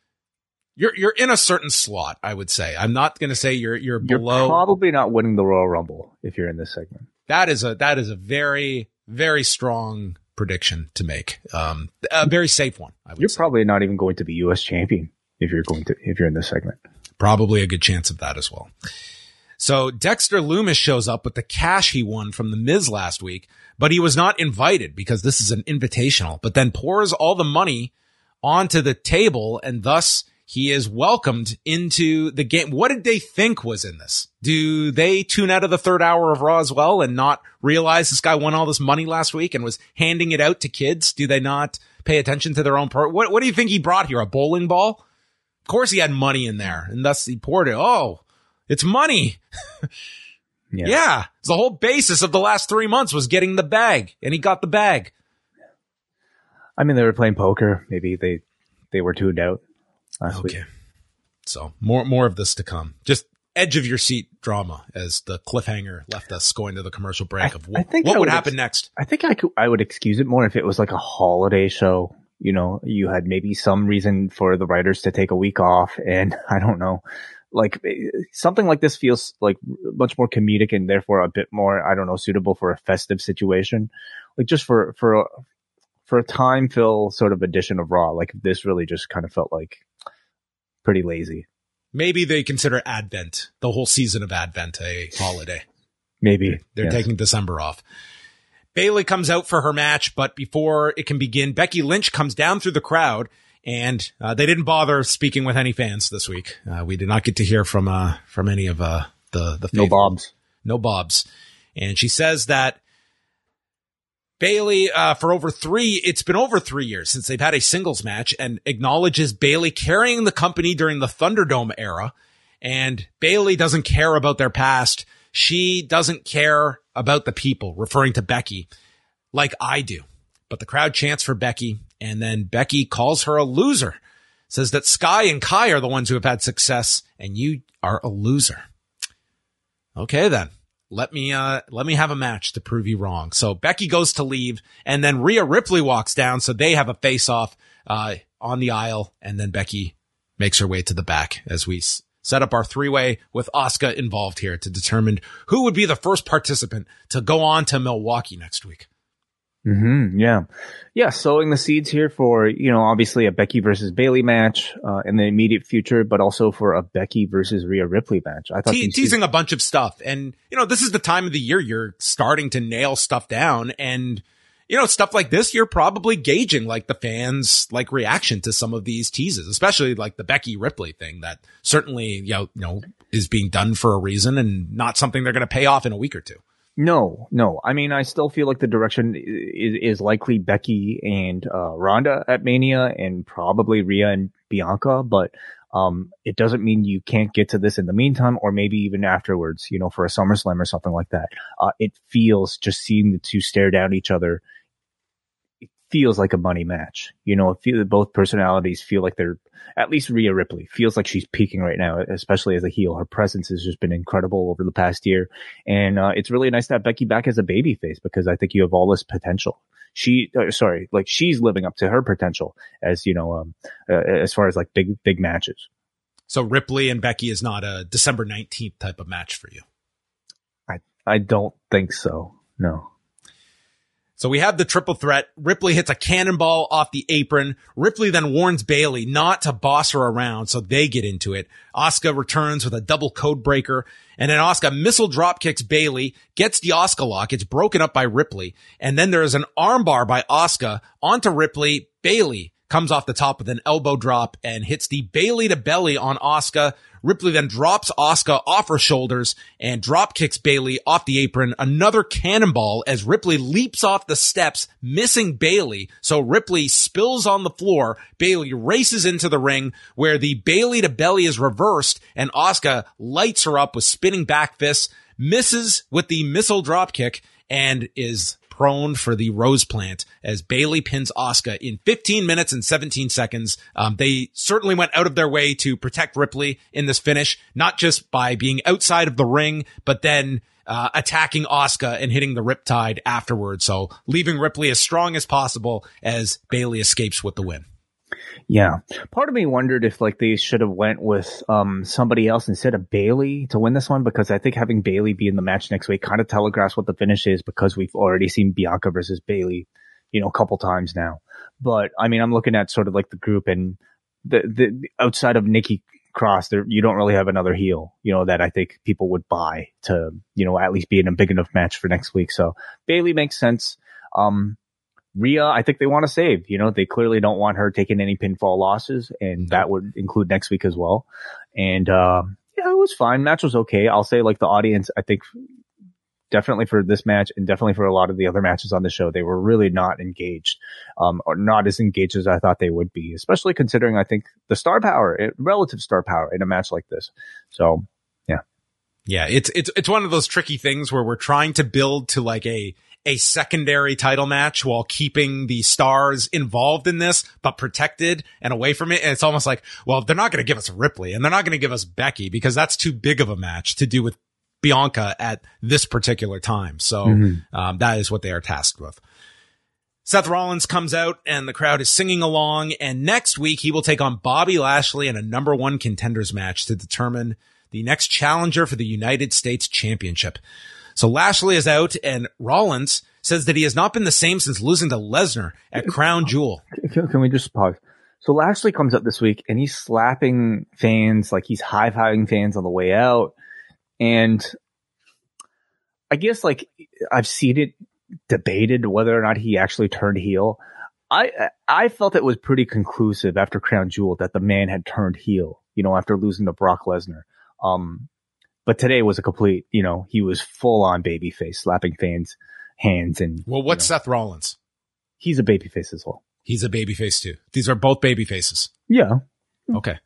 Speaker 2: in a certain slot, I would say. I'm not going to say you're below.
Speaker 3: You're probably not winning the Royal Rumble if you're in this segment.
Speaker 2: That is a very, very strong prediction to make. A very safe one, I would
Speaker 3: You're
Speaker 2: say.
Speaker 3: probably not even going to be U.S. champion if you're in this segment.
Speaker 2: Probably a good chance of that as well. So Dexter Lumis shows up with the cash he won from The Miz last week, but he was not invited because this is an invitational, but then pours all the money onto the table, and thus he is welcomed into the game. What did they think was in this? Do they tune out of the third hour of Raw as well and not realize this guy won all this money last week and was handing it out to kids? Do they not pay attention to their own part? What do you think he brought here? A bowling ball? Of course he had money in there, and thus he poured it. Oh, it's money. Yeah. The whole basis of the last 3 months was getting the bag, and he got the bag.
Speaker 3: I mean, they were playing poker. Maybe they were tuned out last week.
Speaker 2: So more of this to come. Just edge of your seat drama as the cliffhanger left us going to the commercial break of what would happen next.
Speaker 3: I think I would excuse it more if it was like a holiday show. You know, you had maybe some reason for the writers to take a week off, and I don't know, like something like this feels like much more comedic and therefore a bit more, I don't know, suitable for a festive situation. Like just for a time fill sort of edition of Raw, like this really just kind of felt like pretty lazy.
Speaker 2: Maybe they consider Advent, the whole season of Advent, a holiday.
Speaker 3: Maybe.
Speaker 2: They're taking December off. Bayley comes out for her match, but before it can begin, Becky Lynch comes down through the crowd, and they didn't bother speaking with any fans this week. We did not get to hear from any of the
Speaker 3: No Bobs.
Speaker 2: No Bobs. And she says that Bayley, it's been over 3 years since they've had a singles match, and acknowledges Bayley carrying the company during the Thunderdome era. And Bayley doesn't care about their past. She doesn't care about the people, referring to Becky, like I do. But the crowd chants for Becky, and then Becky calls her a loser, says that Sky and Kai are the ones who have had success, and you are a loser. Okay, then. Let me have a match to prove you wrong. So Becky goes to leave, and then Rhea Ripley walks down, so they have a face-off on the aisle, and then Becky makes her way to the back as we set up our three-way with Asuka involved here to determine who would be the first participant to go on to Milwaukee next week.
Speaker 3: Yeah. Sowing the seeds here for, obviously a Becky versus Bayley match in the immediate future, but also for a Becky versus Rhea Ripley match. I thought
Speaker 2: teasing a bunch of stuff. And, this is the time of the year you're starting to nail stuff down. And, stuff like this, you're probably gauging like the fans like reaction to some of these teases, especially like the Becky Ripley thing that certainly, is being done for a reason and not something they're going to pay off in a week or two.
Speaker 3: No. I mean, I still feel like the direction is likely Becky and Ronda at Mania, and probably Rhea and Bianca, but it doesn't mean you can't get to this in the meantime, or maybe even afterwards, for a SummerSlam or something like that. It feels, just seeing the two stare down each other, it feels like a money match. Both personalities feel like they're, at least Rhea Ripley feels like she's peaking right now, especially as a heel. Her presence has just been incredible over the past year. And it's really nice to have Becky back as a babyface, because I think you have all this potential. She's living up to her potential as, as far as like big matches.
Speaker 2: So Ripley and Becky is not a December 19th type of match for you?
Speaker 3: I don't think so. No.
Speaker 2: So we have the triple threat. Ripley hits a cannonball off the apron. Ripley then warns Bayley not to boss her around, so they get into it. Asuka returns with a double code breaker, and then Asuka missile drop kicks Bayley, gets the Asuka lock. It's broken up by Ripley, and then there is an armbar by Asuka onto Ripley. Bayley comes off the top with an elbow drop and hits the Bayley to belly on Asuka. Ripley then drops Asuka off her shoulders and drop kicks Bayley off the apron. Another cannonball as Ripley leaps off the steps, missing Bayley. So Ripley spills on the floor. Bayley races into the ring where the Bayley to belly is reversed, and Asuka lights her up with spinning back fists, misses with the missile drop kick, and is prone for the rose plant as Bayley pins Asuka in 15 minutes and 17 seconds. They certainly went out of their way to protect Ripley in this finish, not just by being outside of the ring, but then attacking Asuka and hitting the riptide afterwards. So leaving Ripley as strong as possible as Bayley escapes with the win.
Speaker 3: Yeah. Part of me wondered if like they should have went with somebody else instead of Bayley to win this one, because I think having Bayley be in the match next week kind of telegraphs what the finish is, because we've already seen Bianca versus Bayley, a couple times now. But I mean, I'm looking at sort of like the group, and the outside of Nikki Cross, you don't really have another heel, that I think people would buy to, at least be in a big enough match for next week. So Bayley makes sense. Rhea, I think they want to save. They clearly don't want her taking any pinfall losses, and that would include next week as well. And it was fine. Match was okay. I'll say, like, the audience, I think, definitely for this match and definitely for a lot of the other matches on the show, they were really not engaged, or not as engaged as I thought they would be, especially considering, I think, the star power, relative star power in a match like this. So, yeah.
Speaker 2: Yeah, it's one of those tricky things where we're trying to build to like a secondary title match while keeping the stars involved in this, but protected and away from it. And it's almost like, well, they're not going to give us Ripley and they're not going to give us Becky because that's too big of a match to do with Bianca at this particular time. So that is what they are tasked with. Seth Rollins comes out and the crowd is singing along. And next week he will take on Bobby Lashley in a number one contenders match to determine the next challenger for the United States Championship. So Lashley is out, and Rollins says that he has not been the same since losing to Lesnar at Crown Jewel.
Speaker 3: Can we just pause? So Lashley comes up this week and he's slapping fans, like he's high-fiving fans on the way out. And I guess like I've seen it debated whether or not he actually turned heel. I felt it was pretty conclusive after Crown Jewel that the man had turned heel, after losing to Brock Lesnar. But today was a complete, he was full on babyface, slapping fans' hands. And
Speaker 2: well, what's Seth Rollins?
Speaker 3: He's a babyface as well.
Speaker 2: He's a babyface too. These are both babyfaces.
Speaker 3: Yeah.
Speaker 2: Okay.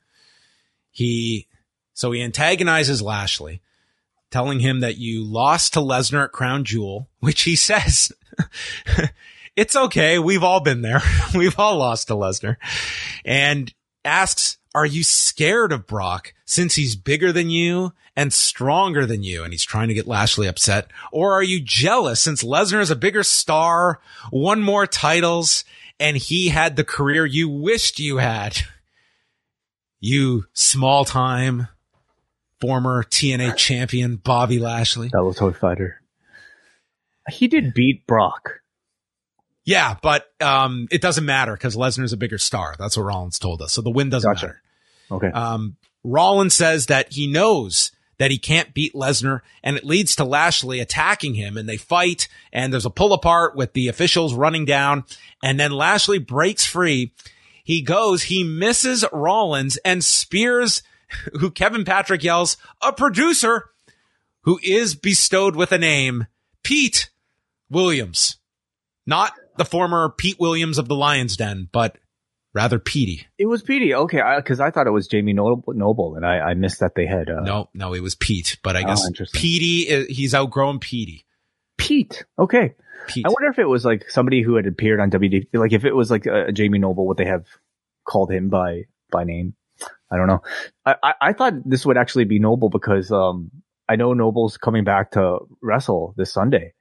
Speaker 2: So he antagonizes Lashley, telling him that you lost to Lesnar at Crown Jewel, which he says, it's okay. We've all been there. We've all lost to Lesnar. And asks, are you scared of Brock since he's bigger than you and stronger than you? And he's trying to get Lashley upset. Or are you jealous since Lesnar is a bigger star, won more titles, and he had the career you wished you had? You small-time former TNA champion Bobby Lashley.
Speaker 3: Bellator fighter. He did beat Brock.
Speaker 2: Yeah, but it doesn't matter because Lesnar's a bigger star. That's what Rollins told us. So the win doesn't matter.
Speaker 3: Okay.
Speaker 2: Rollins says that he knows that he can't beat Lesnar, and it leads to Lashley attacking him, and they fight, and there's a pull apart with the officials running down, and then Lashley breaks free. He misses Rollins and spears who Kevin Patrick yells, a producer who is bestowed with a name, Pete Williams. Not the former Pete Williams of the Lion's Den, but rather Petey.
Speaker 3: It was Petey. Okay. Cause I thought it was Jamie Noble and I missed that they had,
Speaker 2: No, it was Pete, but I guess Petey, he's outgrown Petey.
Speaker 3: Pete. Okay.
Speaker 2: Pete.
Speaker 3: I wonder if it was like somebody who had appeared on WWE, like if it was like a Jamie Noble, would they have called him by name? I don't know. I thought this would actually be Noble because, I know Noble's coming back to wrestle this Sunday,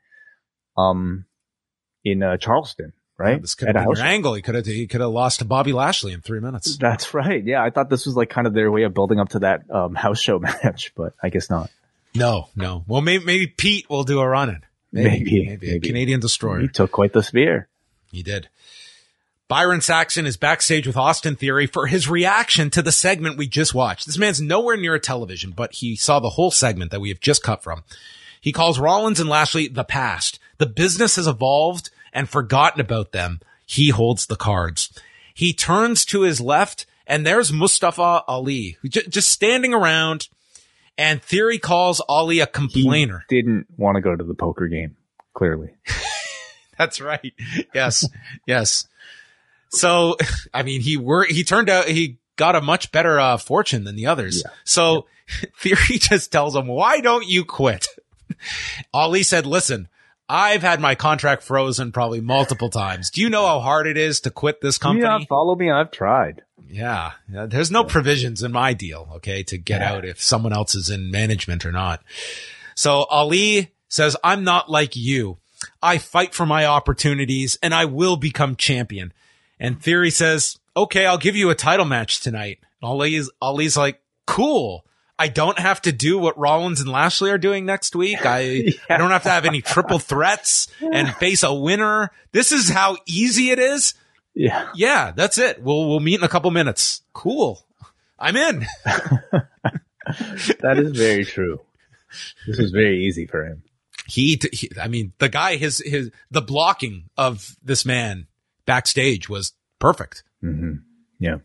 Speaker 3: in Charleston, right?
Speaker 2: Yeah, this could have been your angle. He could have lost to Bobby Lashley in 3 minutes.
Speaker 3: That's right. Yeah, I thought this was like kind of their way of building up to that house show match, but I guess not.
Speaker 2: No. Well, maybe Pete will do a run-in. Maybe. A Canadian Destroyer.
Speaker 3: He took quite the spear.
Speaker 2: He did. Byron Saxton is backstage with Austin Theory for his reaction to the segment we just watched. This man's nowhere near a television, but he saw the whole segment that we have just cut from. He calls Rollins and Lashley the past. The business has evolved and forgotten about them. He holds the cards. He turns to his left, and there's Mustafa Ali, just standing around, and Theory calls Ali a complainer.
Speaker 3: He didn't want to go to the poker game, clearly.
Speaker 2: That's right. Yes. So, I mean, he turned out, he got a much better fortune than the others. Yeah. So Theory just tells him, why don't you quit? Ali said, listen, I've had my contract frozen probably multiple times. Do you know how hard it is to quit this company?
Speaker 3: Yeah, follow me. I've tried.
Speaker 2: Yeah. There's no provisions in my deal, okay, to get out if someone else is in management or not. So Ali says, I'm not like you. I fight for my opportunities and I will become champion. And Theory says, okay, I'll give you a title match tonight. Ali's like, cool. I don't have to do what Rollins and Lashley are doing next week. I don't have to have any triple threats and face a winner. This is how easy it is.
Speaker 3: Yeah.
Speaker 2: Yeah, that's it. We'll meet in a couple minutes. Cool. I'm in.
Speaker 3: That is very true. This was very easy for him.
Speaker 2: I mean, the guy, the blocking of this man backstage was perfect.
Speaker 3: Mm-hmm. Yeah.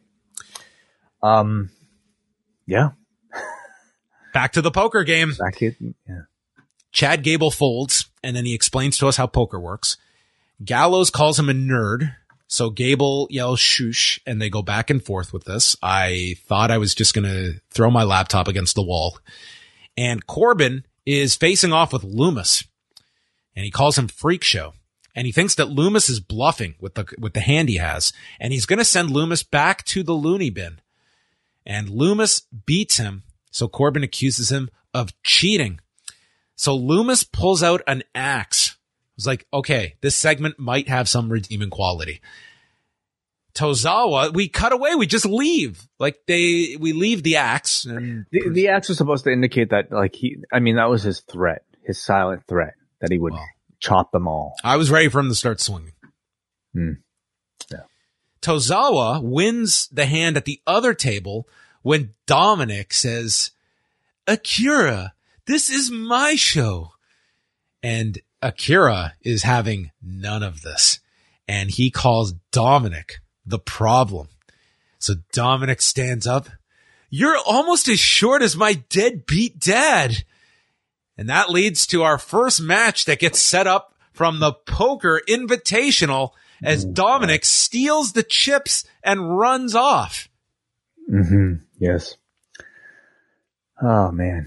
Speaker 3: Yeah.
Speaker 2: Back to the poker game.
Speaker 3: Yeah.
Speaker 2: Chad Gable folds, and then he explains to us how poker works. Gallows calls him a nerd, so Gable yells shoosh, and they go back and forth with this. I thought I was just going to throw my laptop against the wall. And Corbin is facing off with Loomis, and he calls him Freak Show. And he thinks that Loomis is bluffing with the hand he has, and he's going to send Loomis back to the loony bin. And Loomis beats him, so Corbin accuses him of cheating. So Loomis pulls out an axe. It's like, okay, this segment might have some redeeming quality. Tozawa, we cut away. We just leave. We leave the axe. And
Speaker 3: the axe was supposed to indicate that, that was his threat, his silent threat, that he would chop them all.
Speaker 2: I was ready for him to start swinging.
Speaker 3: Yeah.
Speaker 2: Tozawa wins the hand at the other table when Dominic says, Akira, this is my show. And Akira is having none of this. And he calls Dominic the problem. So Dominic stands up. You're almost as short as my deadbeat dad. And that leads to our first match that gets set up from the Poker Invitational as Dominic steals the chips and runs off.
Speaker 3: Mm-hmm. Yes. Oh, man.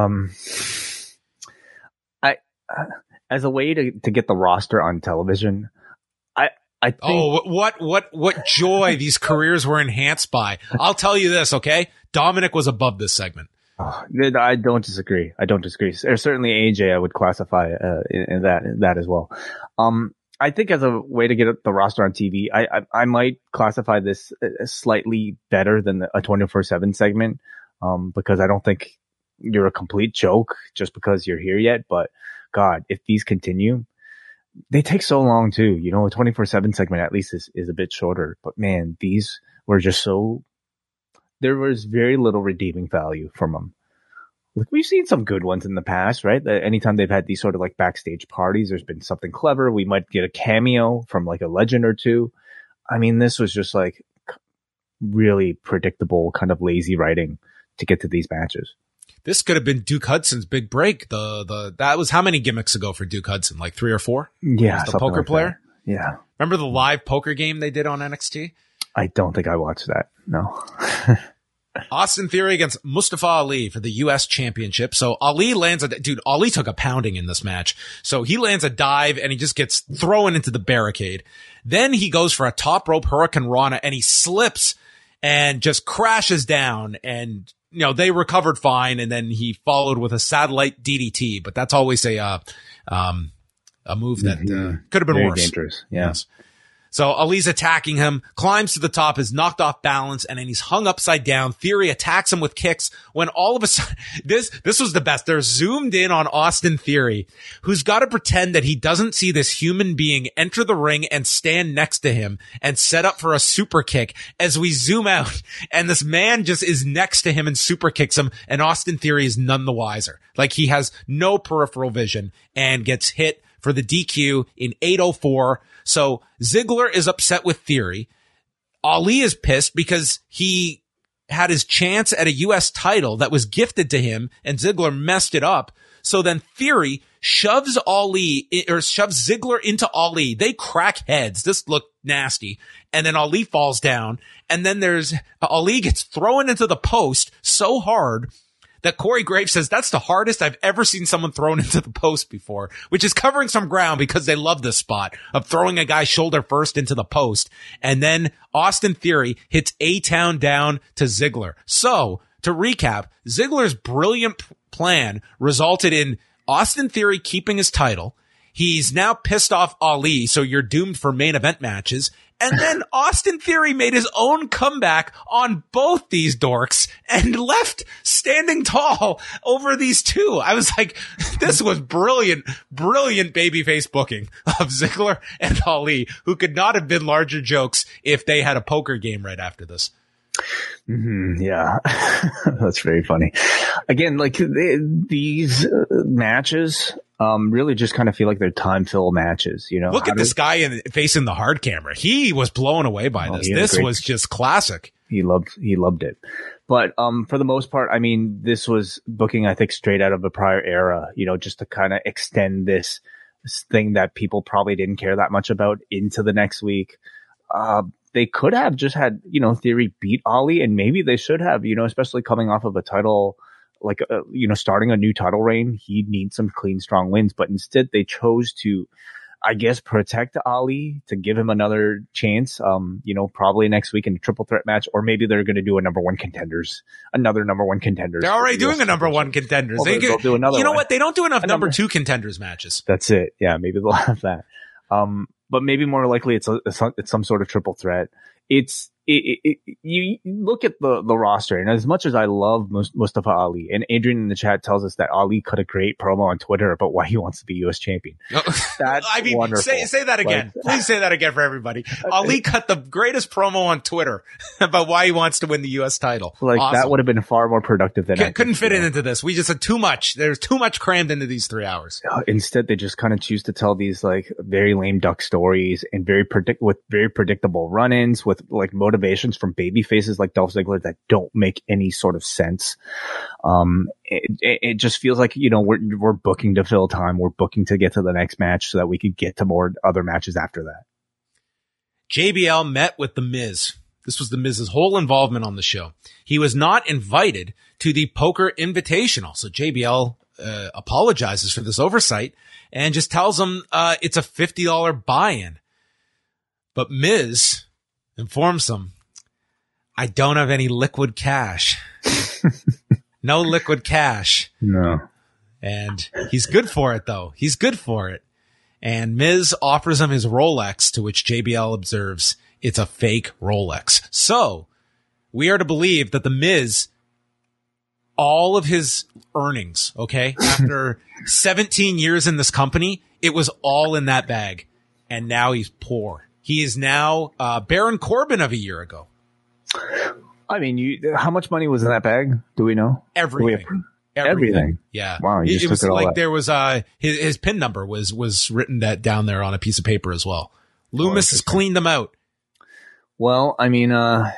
Speaker 3: As a way to get the roster on television, I think...
Speaker 2: what joy these careers were enhanced by. I'll tell you this, okay? Dominic was above this segment.
Speaker 3: Oh, I don't disagree. There's certainly AJ I would classify in that as well. I think as a way to get the roster on TV, I might classify this slightly better than a 24/7 segment, because I don't think you're a complete joke just because you're here yet. But God, if these continue, they take so long too. You know, a 24/7 segment at least is a bit shorter. But man, these were just so. There was very little redeeming value from them. Like, we've seen some good ones in the past, right? Anytime they've had these sort of like backstage parties, there's been something clever. We might get a cameo from like a legend or two. I mean, this was just like really predictable, kind of lazy writing to get to these matches.
Speaker 2: This could have been Duke Hudson's big break. That was how many gimmicks ago for Duke Hudson? Like 3 or 4?
Speaker 3: Yeah.
Speaker 2: The poker
Speaker 3: like
Speaker 2: player?
Speaker 3: That. Yeah.
Speaker 2: Remember the live poker game they did on NXT?
Speaker 3: I don't think I watched that. No.
Speaker 2: Austin Theory against Mustafa Ali for the U.S. Championship. So Ali lands Ali took a pounding in this match. So he lands a dive and he just gets thrown into the barricade. Then he goes for a top rope Hurricane Rana and he slips and just crashes down, and they recovered fine. And then he followed with a satellite DDT, but that's always a move that could have been
Speaker 3: very
Speaker 2: worse.
Speaker 3: Dangerous. Yeah.
Speaker 2: Yes. So Ali's attacking him, climbs to the top, is knocked off balance, and then he's hung upside down. Theory attacks him with kicks when all of a sudden, this was the best. They're zoomed in on Austin Theory, who's got to pretend that he doesn't see this human being enter the ring and stand next to him and set up for a super kick as we zoom out. And this man just is next to him and super kicks him, and Austin Theory is none the wiser. Like, he has no peripheral vision and gets hit for the DQ in 8:04. So Ziggler is upset with Theory. Ali is pissed because he had his chance at a U.S. title that was gifted to him, and Ziggler messed it up. So then Theory shoves Ziggler into Ali. They crack heads. This looked nasty. And then Ali falls down. And then Ali gets thrown into the post so hard that Corey Graves says that's the hardest I've ever seen someone thrown into the post before, which is covering some ground because they love this spot of throwing a guy shoulder first into the post. And then Austin Theory hits A-Town down to Ziggler. So, to recap, Ziggler's brilliant plan resulted in Austin Theory keeping his title. He's now pissed off Ali, so you're doomed for main event matches. And then Austin Theory made his own comeback on both these dorks and left standing tall over these two. I was like, this was brilliant babyface booking of Ziggler and Ali, who could not have been larger jokes if they had a poker game right after this.
Speaker 3: Yeah, that's very funny. Again, like these matches really just kind of feel like they're time fill matches.
Speaker 2: Look at this guy facing the hard camera. He was blown away by this. This was just classic.
Speaker 3: He loved it. But for the most part, I mean, this was booking, I think, straight out of a prior era. Just to kind of extend this thing that people probably didn't care that much about into the next week. They could have just had, Theory beat Ali, and maybe they should have, especially coming off of a title, like, starting a new title reign. He'd need some clean, strong wins, but instead they chose to, I guess, protect Ali to give him another chance, probably next week in a triple threat match, or maybe they're going to do another number one contenders.
Speaker 2: They're already doing a number one contenders.
Speaker 3: Well, they'll do another one.
Speaker 2: What? They don't do enough number two contenders matches.
Speaker 3: That's it. Yeah, maybe they'll have that. But maybe more likely it's some sort of triple threat. It's you look at the roster, and as much as I love Mustafa Ali, and Adrian in the chat tells us that Ali cut a great promo on Twitter about why he wants to be U.S. champion. That's wonderful.
Speaker 2: Say that again. Please say that again for everybody. Ali cut the greatest promo on Twitter about why he wants to win the U.S. title. Awesome.
Speaker 3: That would have been far more productive than
Speaker 2: couldn't fit it into this. We just had too much. There's too much crammed into these 3 hours.
Speaker 3: Instead, they just kind of choose to tell these very lame duck stories and very predictable run-ins with motivations from baby faces like Dolph Ziggler that don't make any sort of sense. It just feels like, we're booking to fill time. We're booking to get to the next match so that we could get to more other matches after that.
Speaker 2: JBL met with The Miz. This was The Miz's whole involvement on the show. He was not invited to the Poker Invitational. So JBL apologizes for this oversight and just tells him it's a $50 buy-in. But Miz informs him, I don't have any liquid cash. No liquid cash.
Speaker 3: No.
Speaker 2: And he's good for it, though. He's good for it. And Miz offers him his Rolex, to which JBL observes it's a fake Rolex. So we are to believe that The Miz, all of his earnings, okay, after 17 years in this company, it was all in that bag. And now he's poor. He is now Baron Corbin of a year ago.
Speaker 3: I mean, how much money was in that bag? Do we know?
Speaker 2: Everything.
Speaker 3: Everything.
Speaker 2: Yeah.
Speaker 3: Wow.
Speaker 2: It was like there was his PIN number was written down there on a piece of paper as well. Loomis has cleaned them out.
Speaker 3: Well, I mean, I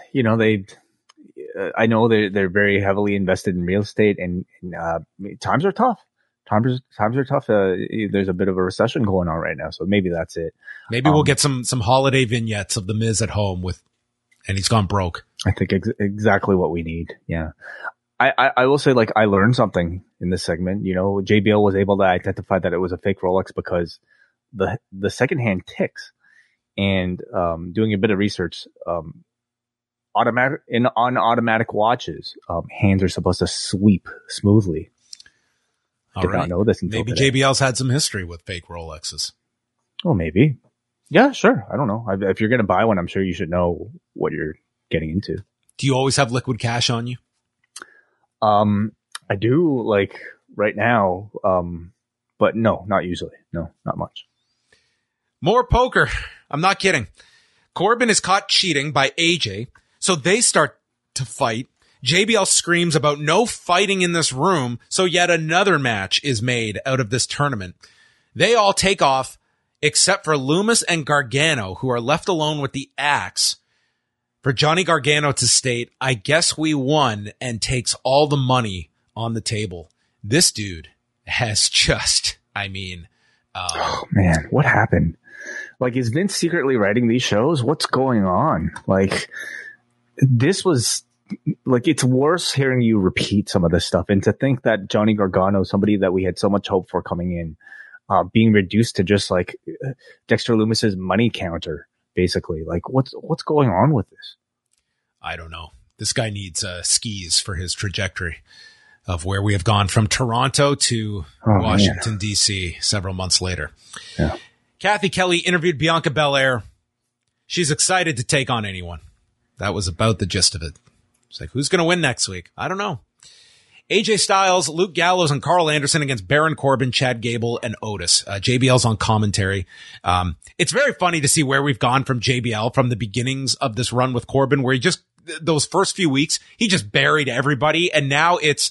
Speaker 3: know they're very heavily invested in real estate, and times are tough. Times are tough. There's a bit of a recession going on right now, so maybe that's it.
Speaker 2: Maybe we'll get some holiday vignettes of The Miz at home and he's gone broke.
Speaker 3: I think exactly what we need. Yeah. I will say, I learned something in this segment. JBL was able to identify that it was a fake Rolex because the secondhand ticks. And doing a bit of research, on automatic watches, hands are supposed to sweep smoothly. Did not know this until
Speaker 2: maybe
Speaker 3: today.
Speaker 2: JBL's had some history with fake Rolexes.
Speaker 3: Oh, maybe. Yeah, sure. I don't know. If you're going to buy one, I'm sure you should know what you're getting into.
Speaker 2: Do you always have liquid cash on you?
Speaker 3: I do, right now, but no, not usually. No, not much.
Speaker 2: More poker. I'm not kidding. Corbin is caught cheating by AJ, so they start to fight. JBL screams about no fighting in this room, so yet another match is made out of this tournament. They all take off, except for Loomis and Gargano, who are left alone with the axe. For Johnny Gargano to state, I guess we won, and takes all the money on the table. This dude has just, oh
Speaker 3: man, what happened? Is Vince secretly writing these shows? What's going on? This was it's worse hearing you repeat some of this stuff, and to think that Johnny Gargano, somebody that we had so much hope for coming in, being reduced to just Dexter Loomis's money counter, basically. What's going on with this?
Speaker 2: I don't know. This guy needs skis for his trajectory of where we have gone from Toronto to Washington, D.C. several months later.
Speaker 3: Yeah.
Speaker 2: Kathy Kelly interviewed Bianca Belair. She's excited to take on anyone. That was about the gist of it. It's who's going to win next week? I don't know. AJ Styles, Luke Gallows, and Carl Anderson against Baron Corbin, Chad Gable, and Otis. JBL's on commentary. It's very funny to see where we've gone from JBL from the beginnings of this run with Corbin, where those first few weeks, he just buried everybody. And now it's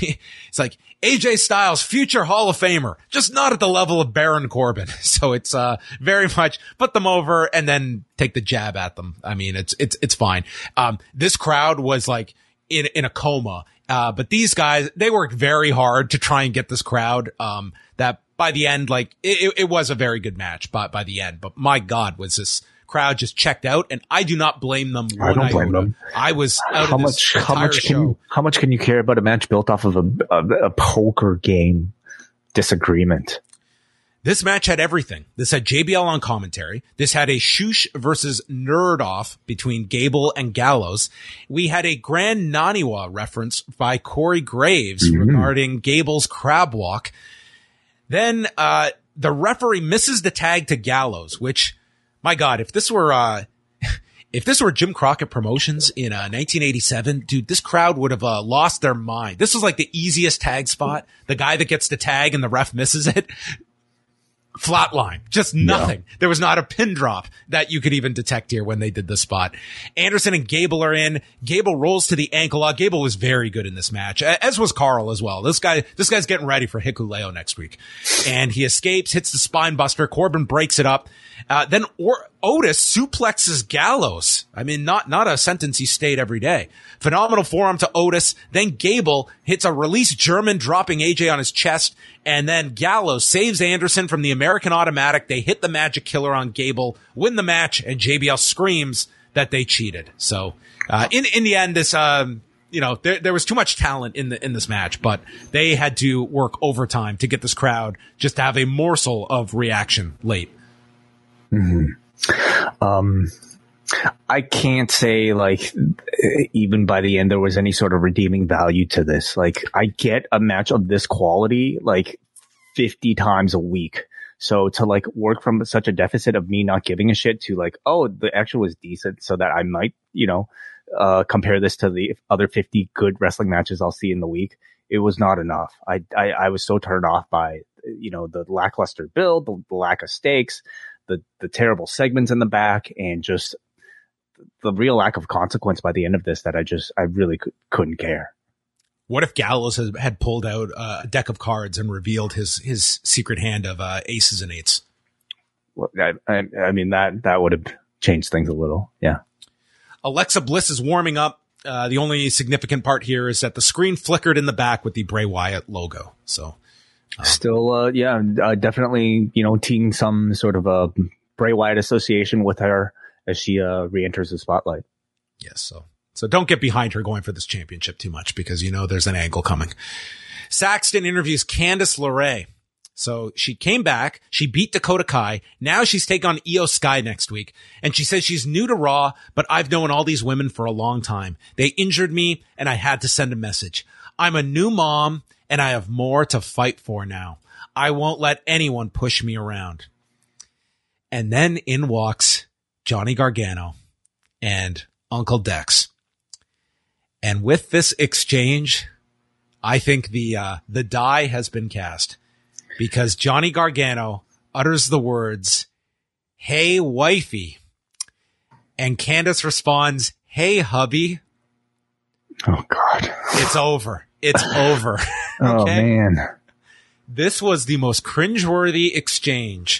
Speaker 2: AJ Styles, future Hall of Famer, just not at the level of Baron Corbin. So it's, very much put them over and then take the jab at them. It's fine. This crowd was in a coma. But these guys, they worked very hard to try and get this crowd, that by the end, it was a very good match by the end. But my God, was this crowd just checked out, and I do not blame them.
Speaker 3: I don't blame them.
Speaker 2: I was out of this entire show.
Speaker 3: How much can you care about a match built off of a poker game disagreement?
Speaker 2: This match had everything. This had JBL on commentary. This had a Shush versus Nerd off between Gable and Gallows. We had a Grand Naniwa reference by Corey Graves regarding Gable's crab walk. Then the referee misses the tag to Gallows, which, my God, if this were if this were Jim Crockett Promotions in 1987, dude, this crowd would have lost their mind. This was like the easiest tag spot. The guy that gets the tag and the ref misses it. Flatline, just nothing. Yeah. There was not a pin drop that you could even detect here when they did the spot. Anderson and Gable are in. Gable rolls to the ankle lock. Gable was very good in this match, as was Carl as well. This guy's getting ready for Hikuleo next week. And he escapes, hits the spine buster. Corbin breaks it up. Then Otis suplexes Gallows. I mean, not a sentence he stayed every day. Phenomenal forearm to Otis. Then Gable hits a release German, dropping AJ on his chest. And then Gallows saves Anderson from the American Automatic. They hit the Magic Killer on Gable, win the match, and JBL screams that they cheated. So, in the end, this, there was too much talent in this match, but they had to work overtime to get this crowd just to have a morsel of reaction late.
Speaker 3: Mm-hmm. I can't say like even by the end there was any sort of redeeming value to this. Like I get a match of this quality like 50 times a week. So to like work from such a deficit of me not giving a shit to like, oh, the action was decent so that I might, compare this to the other 50 good wrestling matches I'll see in the week. It was not enough. I was so turned off by, the lackluster build, the lack of stakes, the terrible segments in the back, and just the real lack of consequence by the end of this that I really couldn't care.
Speaker 2: What if Gallows had pulled out a deck of cards and revealed his secret hand of aces and eights?
Speaker 3: Well, I mean, that would have changed things a little. Yeah.
Speaker 2: Alexa Bliss is warming up. The only significant part here is that the screen flickered in the back with the Bray Wyatt logo. So
Speaker 3: still, definitely, teeing some sort of a Bray Wyatt association with her as she re-enters the spotlight.
Speaker 2: Yes. So don't get behind her going for this championship too much because there's an angle coming. Saxton interviews Candice LeRae. So she came back. She beat Dakota Kai. Now she's taking on Io Sky next week. And she says she's new to Raw, but I've known all these women for a long time. They injured me and I had to send a message. I'm a new mom and I have more to fight for now. I won't let anyone push me around. And then in walks Johnny Gargano and Uncle Dex. And with this exchange, I think the die has been cast because Johnny Gargano utters the words, "Hey, wifey." And Candice responds, "Hey, hubby."
Speaker 3: Oh, God.
Speaker 2: It's over. It's over.
Speaker 3: Oh, man.
Speaker 2: This was the most cringeworthy exchange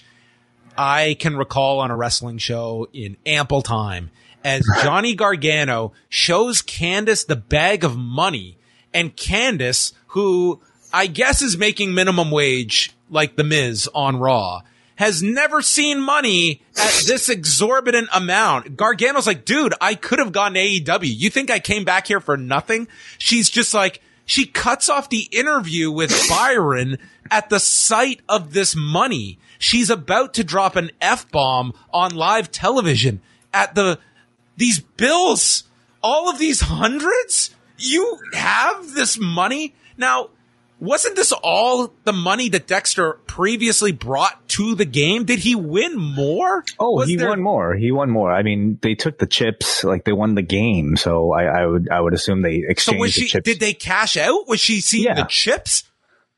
Speaker 2: I can recall on a wrestling show in ample time, as Johnny Gargano shows Candice the bag of money, and Candice, who I guess is making minimum wage like The Miz on Raw, has never seen money at this exorbitant amount. Gargano's like, dude, I could have gone to AEW. You think I came back here for nothing? She's just like, she cuts off the interview with Byron at the sight of this money. She's about to drop an F-bomb on live television at these bills, all of these hundreds. You have this money. Now, wasn't this all the money that Dexter previously brought to the game? Did he win more?
Speaker 3: Oh, won more. He won more. I mean, they took the chips, like they won the game. So I would assume they exchanged the chips.
Speaker 2: Did they cash out? Was she seeing the chips?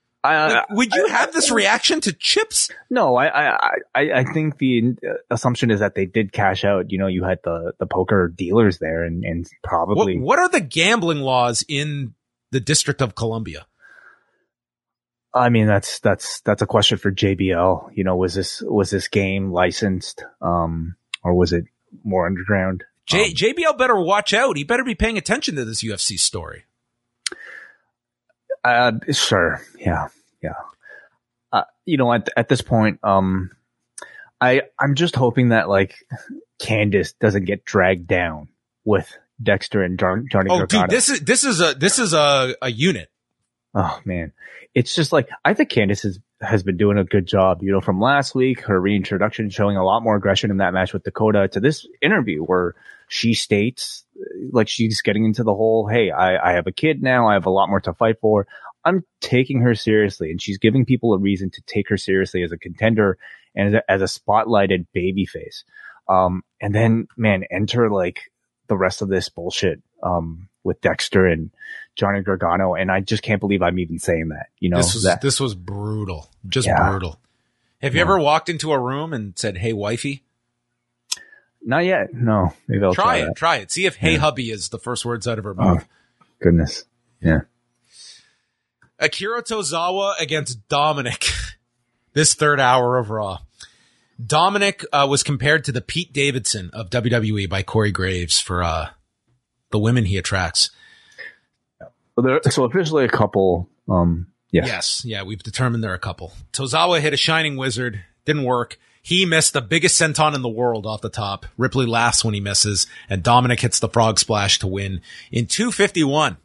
Speaker 2: Would you have this reaction to chips?
Speaker 3: No, I think the assumption is that they did cash out. You had the poker dealers there and probably.
Speaker 2: What are the gambling laws in the District of Columbia?
Speaker 3: I mean, that's a question for JBL. Was this game licensed, or was it more underground?
Speaker 2: JBL better watch out. He better be paying attention to this UFC story.
Speaker 3: Sure. Yeah. At this point, I'm just hoping that like Candice doesn't get dragged down with Dexter and Johnny Gargano.
Speaker 2: Dude, this is a unit.
Speaker 3: Oh man. It's just like, I think Candice has been doing a good job, from last week, her reintroduction showing a lot more aggression in that match with Dakota, to this interview where she states like she's getting into the whole, hey, I have a kid now. I have a lot more to fight for. I'm taking her seriously, and she's giving people a reason to take her seriously as a contender and as a spotlighted babyface. And then, man, enter like the rest of this bullshit, with Dexter and Johnny Gargano. And I just can't believe I'm even saying that, you know,
Speaker 2: this was brutal. Just brutal. Have you ever walked into a room and said, "Hey, wifey"?
Speaker 3: Not yet. No, maybe I'll try it.
Speaker 2: Try it. See if "Hey, hubby" is the first words out of her mouth.
Speaker 3: Oh, goodness. Yeah.
Speaker 2: Akira Tozawa against Dominic. This third hour of Raw. Dominic was compared to the Pete Davidson of WWE by Corey Graves for the women he attracts.
Speaker 3: So officially a couple.
Speaker 2: Yes. Yeah, we've determined they're a couple. Tozawa hit a Shining Wizard. Didn't work. He missed the biggest senton in the world off the top. Ripley laughs when he misses, and Dominic hits the frog splash to win in 2:51.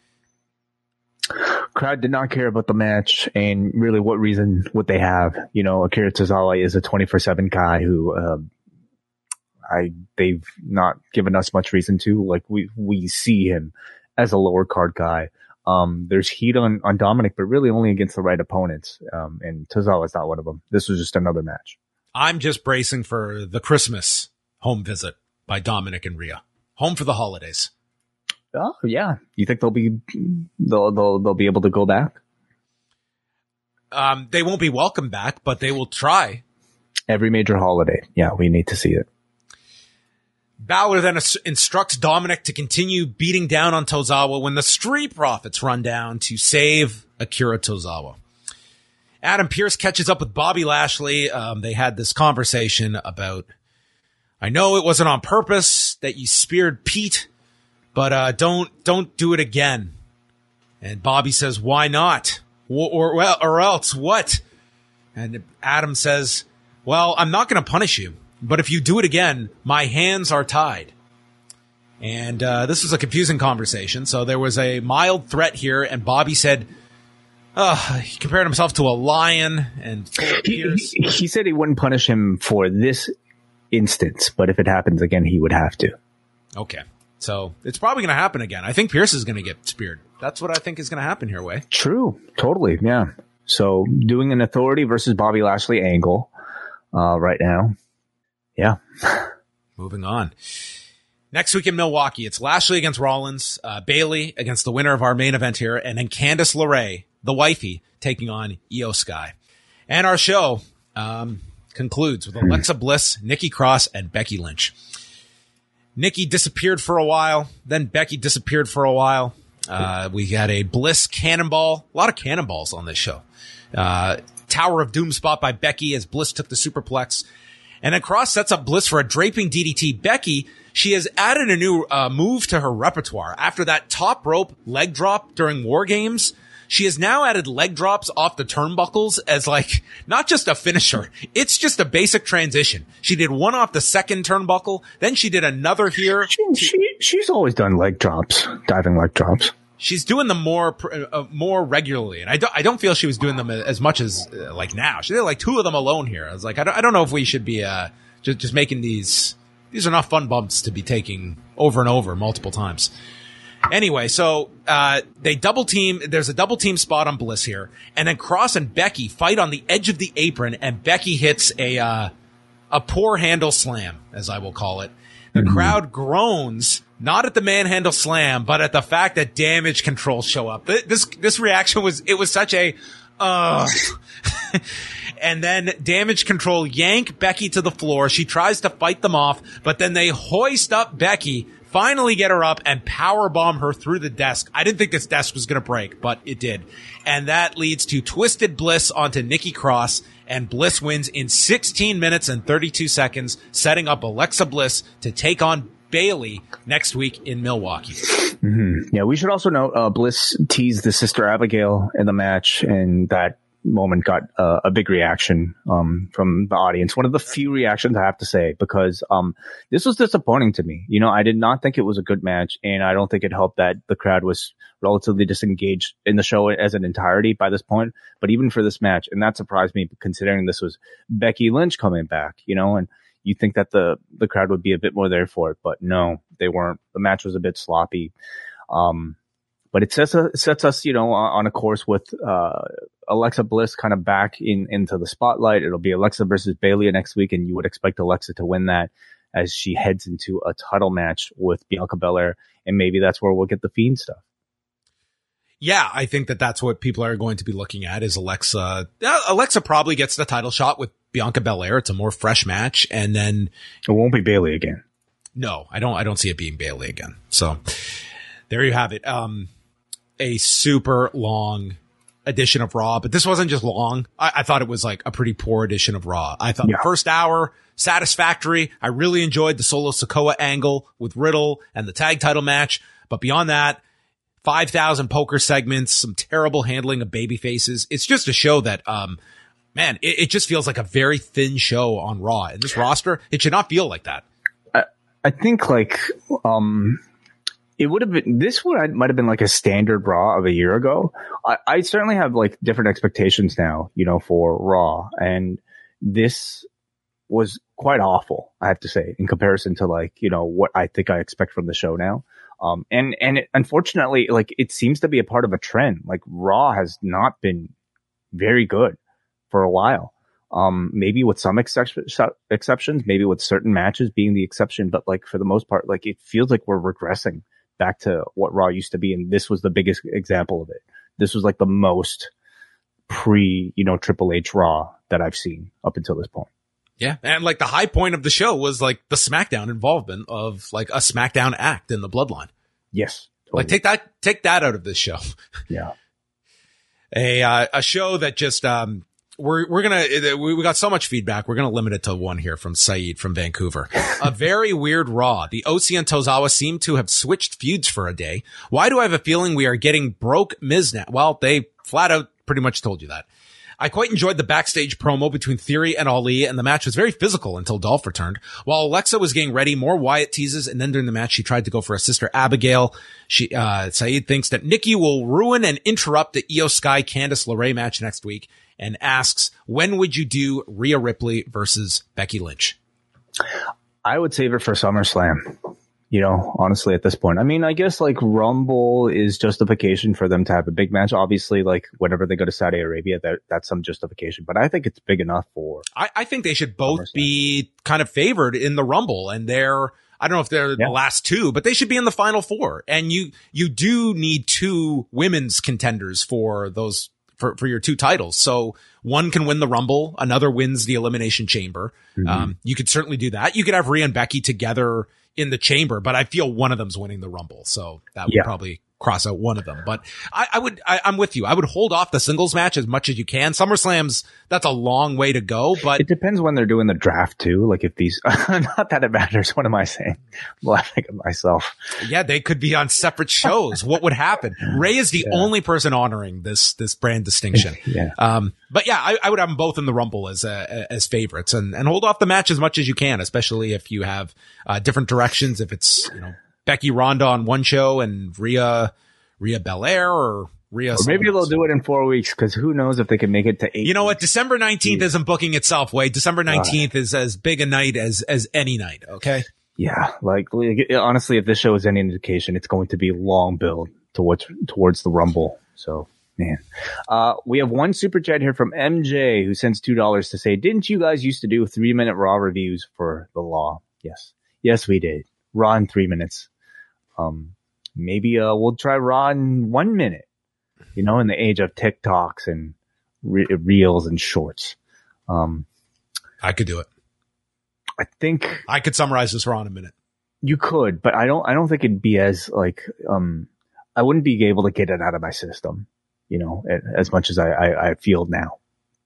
Speaker 3: Crowd did not care about the match, and really what reason would they have? You know, Akira Tozawa is a 24/7 guy who they've not given us much reason to. Like we see him as a lower card guy. There's heat on Dominic, but really only against the right opponents. And Tozawa's not one of them. This was just another match.
Speaker 2: I'm just bracing for the Christmas home visit by Dominic and Rhea. Home for the holidays.
Speaker 3: Oh yeah. You think they'll be able to go back?
Speaker 2: They won't be welcome back, but they will try.
Speaker 3: Every major holiday. Yeah, we need to see it.
Speaker 2: Balor then instructs Dominic to continue beating down on Tozawa when the Street Profits run down to save Akira Tozawa. Adam Pearce catches up with Bobby Lashley. They had this conversation about, I know it wasn't on purpose that you speared Pete, but don't do it again. And Bobby says, why not? Or else what? And Adam says, well, I'm not going to punish you, but if you do it again, my hands are tied. And this was a confusing conversation. So there was a mild threat here, and Bobby said, he compared himself to a lion and
Speaker 3: he said he wouldn't punish him for this instance, but if it happens again, he would have to.
Speaker 2: Okay. So it's probably going to happen again. I think Pierce is going to get speared. That's what I think is going to happen here, Way.
Speaker 3: True. Totally. Yeah. So doing an Authority versus Bobby Lashley angle right now. Yeah.
Speaker 2: Moving on. Next week in Milwaukee, it's Lashley against Rollins, Bayley against the winner of our main event here, and then Candice LeRae, the wifey, taking on Io Sky. And our show concludes with Alexa Bliss, Nikki Cross, and Becky Lynch. Nikki disappeared for a while, then Becky disappeared for a while. We had a Bliss cannonball, a lot of cannonballs on this show. Tower of Doom spot by Becky as Bliss took the superplex. And then Cross sets up Bliss for a draping DDT. Becky, she has added a new move to her repertoire. After that top rope leg drop during War Games, she has now added leg drops off the turnbuckles as like, not just a finisher. It's just a basic transition. She did one off the second turnbuckle. Then she did another here.
Speaker 3: She's always done leg drops, diving leg drops.
Speaker 2: She's doing them more regularly. And I don't feel she was doing them as much as like now. She did like two of them alone here. I was like, I don't know if we should be, just making these are not fun bumps to be taking over and over multiple times. Anyway, so they double team. There's a double team spot on Bliss here, and then Cross and Becky fight on the edge of the apron, and Becky hits a poor handle slam, as I will call it. The crowd groans, not at the manhandle slam, but at the fact that Damage Control show up. This reaction was such a and then Damage Control yank Becky to the floor. She tries to fight them off, but then they hoist up Becky, finally get her up, and powerbomb her through the desk. I didn't think this desk was going to break, but it did. And that leads to Twisted Bliss onto Nikki Cross, and Bliss wins in 16 minutes and 32 seconds, setting up Alexa Bliss to take on Bayley next week in Milwaukee.
Speaker 3: Mm-hmm. Yeah, we should also note Bliss teased the Sister Abigail in the match, and that moment got a big reaction from the audience. One of the few reactions I have to say, because this was disappointing to me. You know, I did not think it was a good match, and I don't think it helped that the crowd was relatively disengaged in the show as an entirety by this point. But even for this match, and that surprised me considering this was Becky Lynch coming back, you know, and you think that the crowd would be a bit more there for it, but no, they weren't. The match was a bit sloppy. But it sets us, you know, on a course with Alexa Bliss kind of back into the spotlight. It'll be Alexa versus Bayley next week, and you would expect Alexa to win that. as she heads into a title match with Bianca Belair, and maybe that's where we'll get the Fiend stuff.
Speaker 2: Yeah, I think that's what people are going to be looking at is Alexa. Alexa probably gets the title shot with Bianca Belair. It's a more fresh match, and then
Speaker 3: it won't be Bayley again.
Speaker 2: No, I don't see it being Bayley again. So there you have it. A super long edition of Raw, but this wasn't just long. I thought it was like a pretty poor edition of Raw. I thought the first hour, satisfactory. I really enjoyed the Solo Sikoa angle with Riddle and the tag title match. But beyond that, 5,000 poker segments, some terrible handling of baby faces. It's just a show that, man, it just feels like a very thin show on Raw. And this roster, it should not feel like that.
Speaker 3: I think like, it would have been, might have been like a standard Raw of a year ago. I certainly have like different expectations now, for Raw. And this was quite awful, I have to say, in comparison to like, what I think I expect from the show now. And unfortunately, like it seems to be a part of a trend. Like Raw has not been very good for a while. Maybe with some exceptions, maybe with certain matches being the exception, but like for the most part, like it feels like we're regressing back to what Raw used to be. And this was the biggest example of it. This was like the most Triple H Raw that I've seen up until this point.
Speaker 2: Yeah. And like the high point of the show was like the SmackDown involvement of like a SmackDown act in the Bloodline.
Speaker 3: Yes. Totally.
Speaker 2: Like take that out of this show.
Speaker 3: Yeah.
Speaker 2: A show that just, we got so much feedback. We're going to limit it to one here from Saeed from Vancouver. A very weird Raw. The OC and Tozawa seem to have switched feuds for a day. Why do I have a feeling we are getting broke Miz now? Well, they flat out pretty much told you that. I quite enjoyed the backstage promo between Theory and Ali, and the match was very physical until Dolph returned. While Alexa was getting ready, more Wyatt teases, and then during the match, she tried to go for a sister Abigail. Saeed thinks that Nikki will ruin and interrupt the Io Sky Candice LeRae match next week, and asks, when would you do Rhea Ripley versus Becky Lynch?
Speaker 3: I would save it for SummerSlam. Honestly, at this point, I mean, I guess like Rumble is justification for them to have a big match. Obviously, like whenever they go to Saudi Arabia, that's some justification, but I think it's big enough for.
Speaker 2: I think they should both be kind of favored in the Rumble, and I don't know if they're the last two, but they should be in the final four. And you do need two women's contenders for those, for your two titles. So one can win the Rumble, another wins the Elimination Chamber. Mm-hmm. You could certainly do that. You could have Rhea and Becky together in the Chamber, but I feel one of them's winning the Rumble. So that would probably cross out one of them. But I'm with you. I would hold off the singles match as much as you can. SummerSlam's, that's a long way to go, but
Speaker 3: it depends when they're doing the draft too. Like if these, not that it matters. What am I saying? I'm laughing at myself.
Speaker 2: Yeah, they could be on separate shows. What would happen? Ray is the only person honoring this brand distinction. But yeah, I would have them both in the Rumble as favorites and hold off the match as much as you can, especially if you have different directions. If it's, Becky Ronda on one show and Rhea Belair or Rhea. Or
Speaker 3: maybe they'll do it in 4 weeks because who knows if they can make it to 8.
Speaker 2: You know what? December 19th isn't booking itself, Wade. December 19th is as big a night as any night. Okay.
Speaker 3: Yeah. Like honestly, if this show is any indication, it's going to be long build towards the Rumble. So man, we have one super chat here from MJ who sends $2 to say, didn't you guys used to do 3-minute Raw reviews for the Law? Yes, we did. Raw in 3 minutes. Maybe we'll try Raw in 1 minute, in the age of TikToks and reels and shorts.
Speaker 2: I could do it.
Speaker 3: I think
Speaker 2: I could summarize this Raw in a minute.
Speaker 3: You could, but I don't think it'd be as like, I wouldn't be able to get it out of my system, as much as I feel now.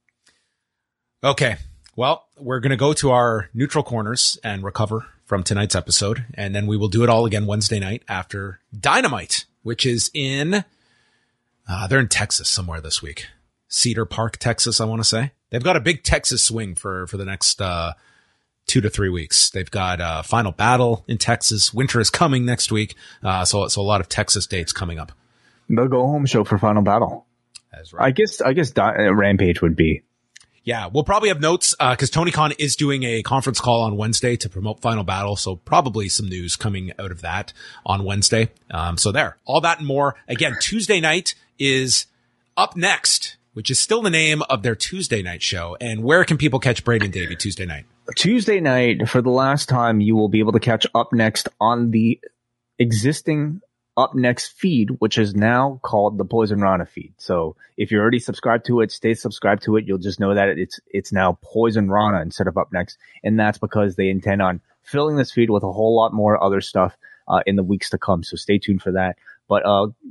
Speaker 2: Okay. Well, we're going to go to our neutral corners and recover from tonight's episode, and then we will do it all again Wednesday night after Dynamite, which is in, they're in Texas somewhere this week. Cedar Park, Texas, I want to say. They've got a big Texas swing for the next 2 to 3 weeks. They've got Final Battle in Texas. Winter is coming next week, so a lot of Texas dates coming up.
Speaker 3: The go-home show for Final Battle. That's right. I guess Rampage would be.
Speaker 2: Yeah, we'll probably have notes because Tony Khan is doing a conference call on Wednesday to promote Final Battle, so probably some news coming out of that on Wednesday. So there, all that and more. Again, Tuesday night is up next which is still the name of their Tuesday night show. And where can people catch Braden and Davey Tuesday night?
Speaker 3: Tuesday night, for the last time, you will be able to catch Up Next on the existing Up Next feed, which is now called the Poison Rana feed. So if you're already subscribed to it, stay subscribed to it. You'll just know that it's now Poison Rana instead of Up Next. And that's because they intend on filling this feed with a whole lot more other stuff in the weeks to come. So stay tuned for that. But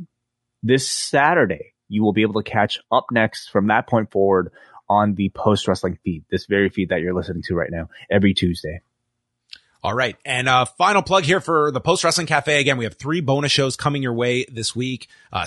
Speaker 3: this Saturday, you will be able to catch Up Next from that point forward on the Post Wrestling feed, this very feed that you're listening to right now, every Tuesday.
Speaker 2: All right. And final plug here for the Post Wrestling Cafe. Again, we have 3 bonus shows coming your way this week.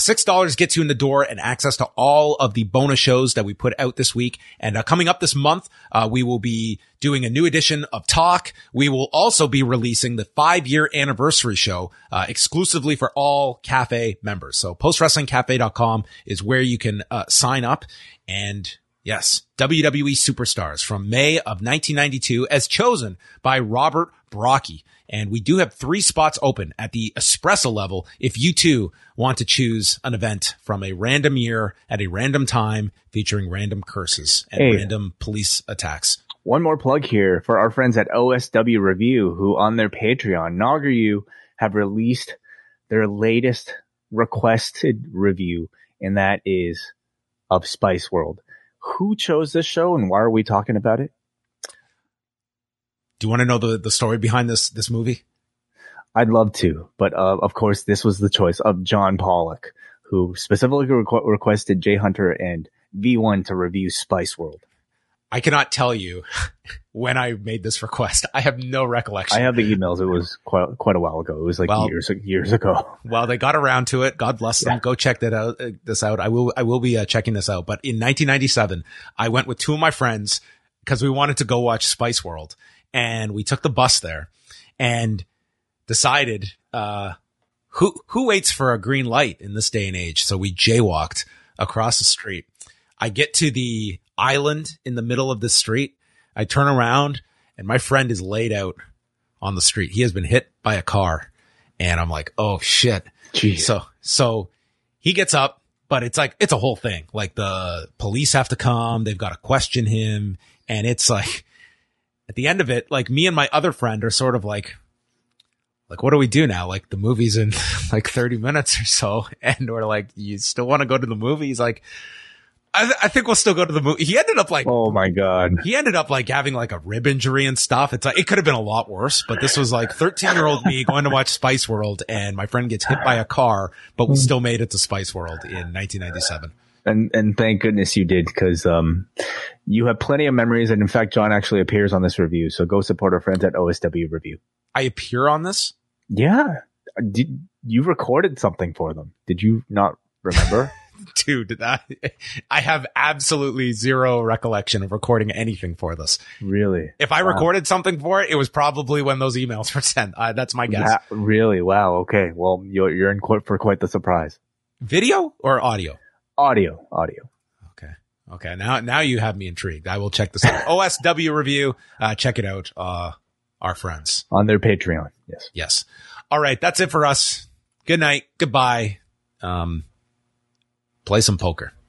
Speaker 2: $6 gets you in the door and access to all of the bonus shows that we put out this week. And coming up this month, we will be doing a new edition of Talk. We will also be releasing the 5-year anniversary show exclusively for all Cafe members. So postwrestlingcafe.com is where you can sign up. And yes, WWE Superstars from May of 1992 as chosen by Robert Brocky. And we do have 3 spots open at the espresso level if you too want to choose an event from a random year at a random time featuring random curses and random police attacks.
Speaker 3: One more plug here for our friends at OSW Review, who on their Patreon, Nogger have released their latest requested review, and that is of Spice World. Who chose this show and why are we talking about it?
Speaker 2: Do you want to know the story behind this movie?
Speaker 3: I'd love to, but of course, this was the choice of John Pollock, who specifically requested Jay Hunter and V1 to review Spice World.
Speaker 2: I cannot tell you when I made this request. I have no recollection.
Speaker 3: I have the emails. It was quite a while ago. It was like years ago.
Speaker 2: Well, they got around to it. God bless them. Yeah. Go check this out. I will be checking this out. But in 1997, I went with 2 of my friends because we wanted to go watch Spice World, and we took the bus there and decided who waits for a green light in this day and age. So we jaywalked across the street. I get to the island in the middle of the street. I turn around and my friend is laid out on the street. He has been hit by a car and I'm like, oh shit. Jeez. So he gets up, but it's a whole thing. Like the police have to come. They've got to question him. And it's like at the end of it, like me and my other friend are sort of like, what do we do now? Like the movie's in like 30 minutes or so. And we're like, you still want to go to the movie? He's like, I think we'll still go to the movie. He ended up like,
Speaker 3: oh my God.
Speaker 2: He ended up like having like a rib injury and stuff. It's like, it could have been a lot worse, but this was like 13-year-old me going to watch Spice World and my friend gets hit by a car, but we still made it to Spice World in 1997.
Speaker 3: And thank goodness you did, because you have plenty of memories. And in fact, John actually appears on this review. So go support our friends at OSW Review.
Speaker 2: I appear on this?
Speaker 3: Yeah. You recorded something for them. Did you not remember?
Speaker 2: Dude, I have absolutely zero recollection of recording anything for this.
Speaker 3: Really?
Speaker 2: If I recorded something for it, it was probably when those emails were sent. That's my guess.
Speaker 3: Really? Wow. Okay. Well, you're in court for quite the surprise.
Speaker 2: Video or audio?
Speaker 3: Audio.
Speaker 2: Okay. Now you have me intrigued. I will check this out. OSW Review. Check it out. Our friends.
Speaker 3: On their Patreon.
Speaker 2: Yes. All right. That's it for us. Good night. Goodbye. Play some poker.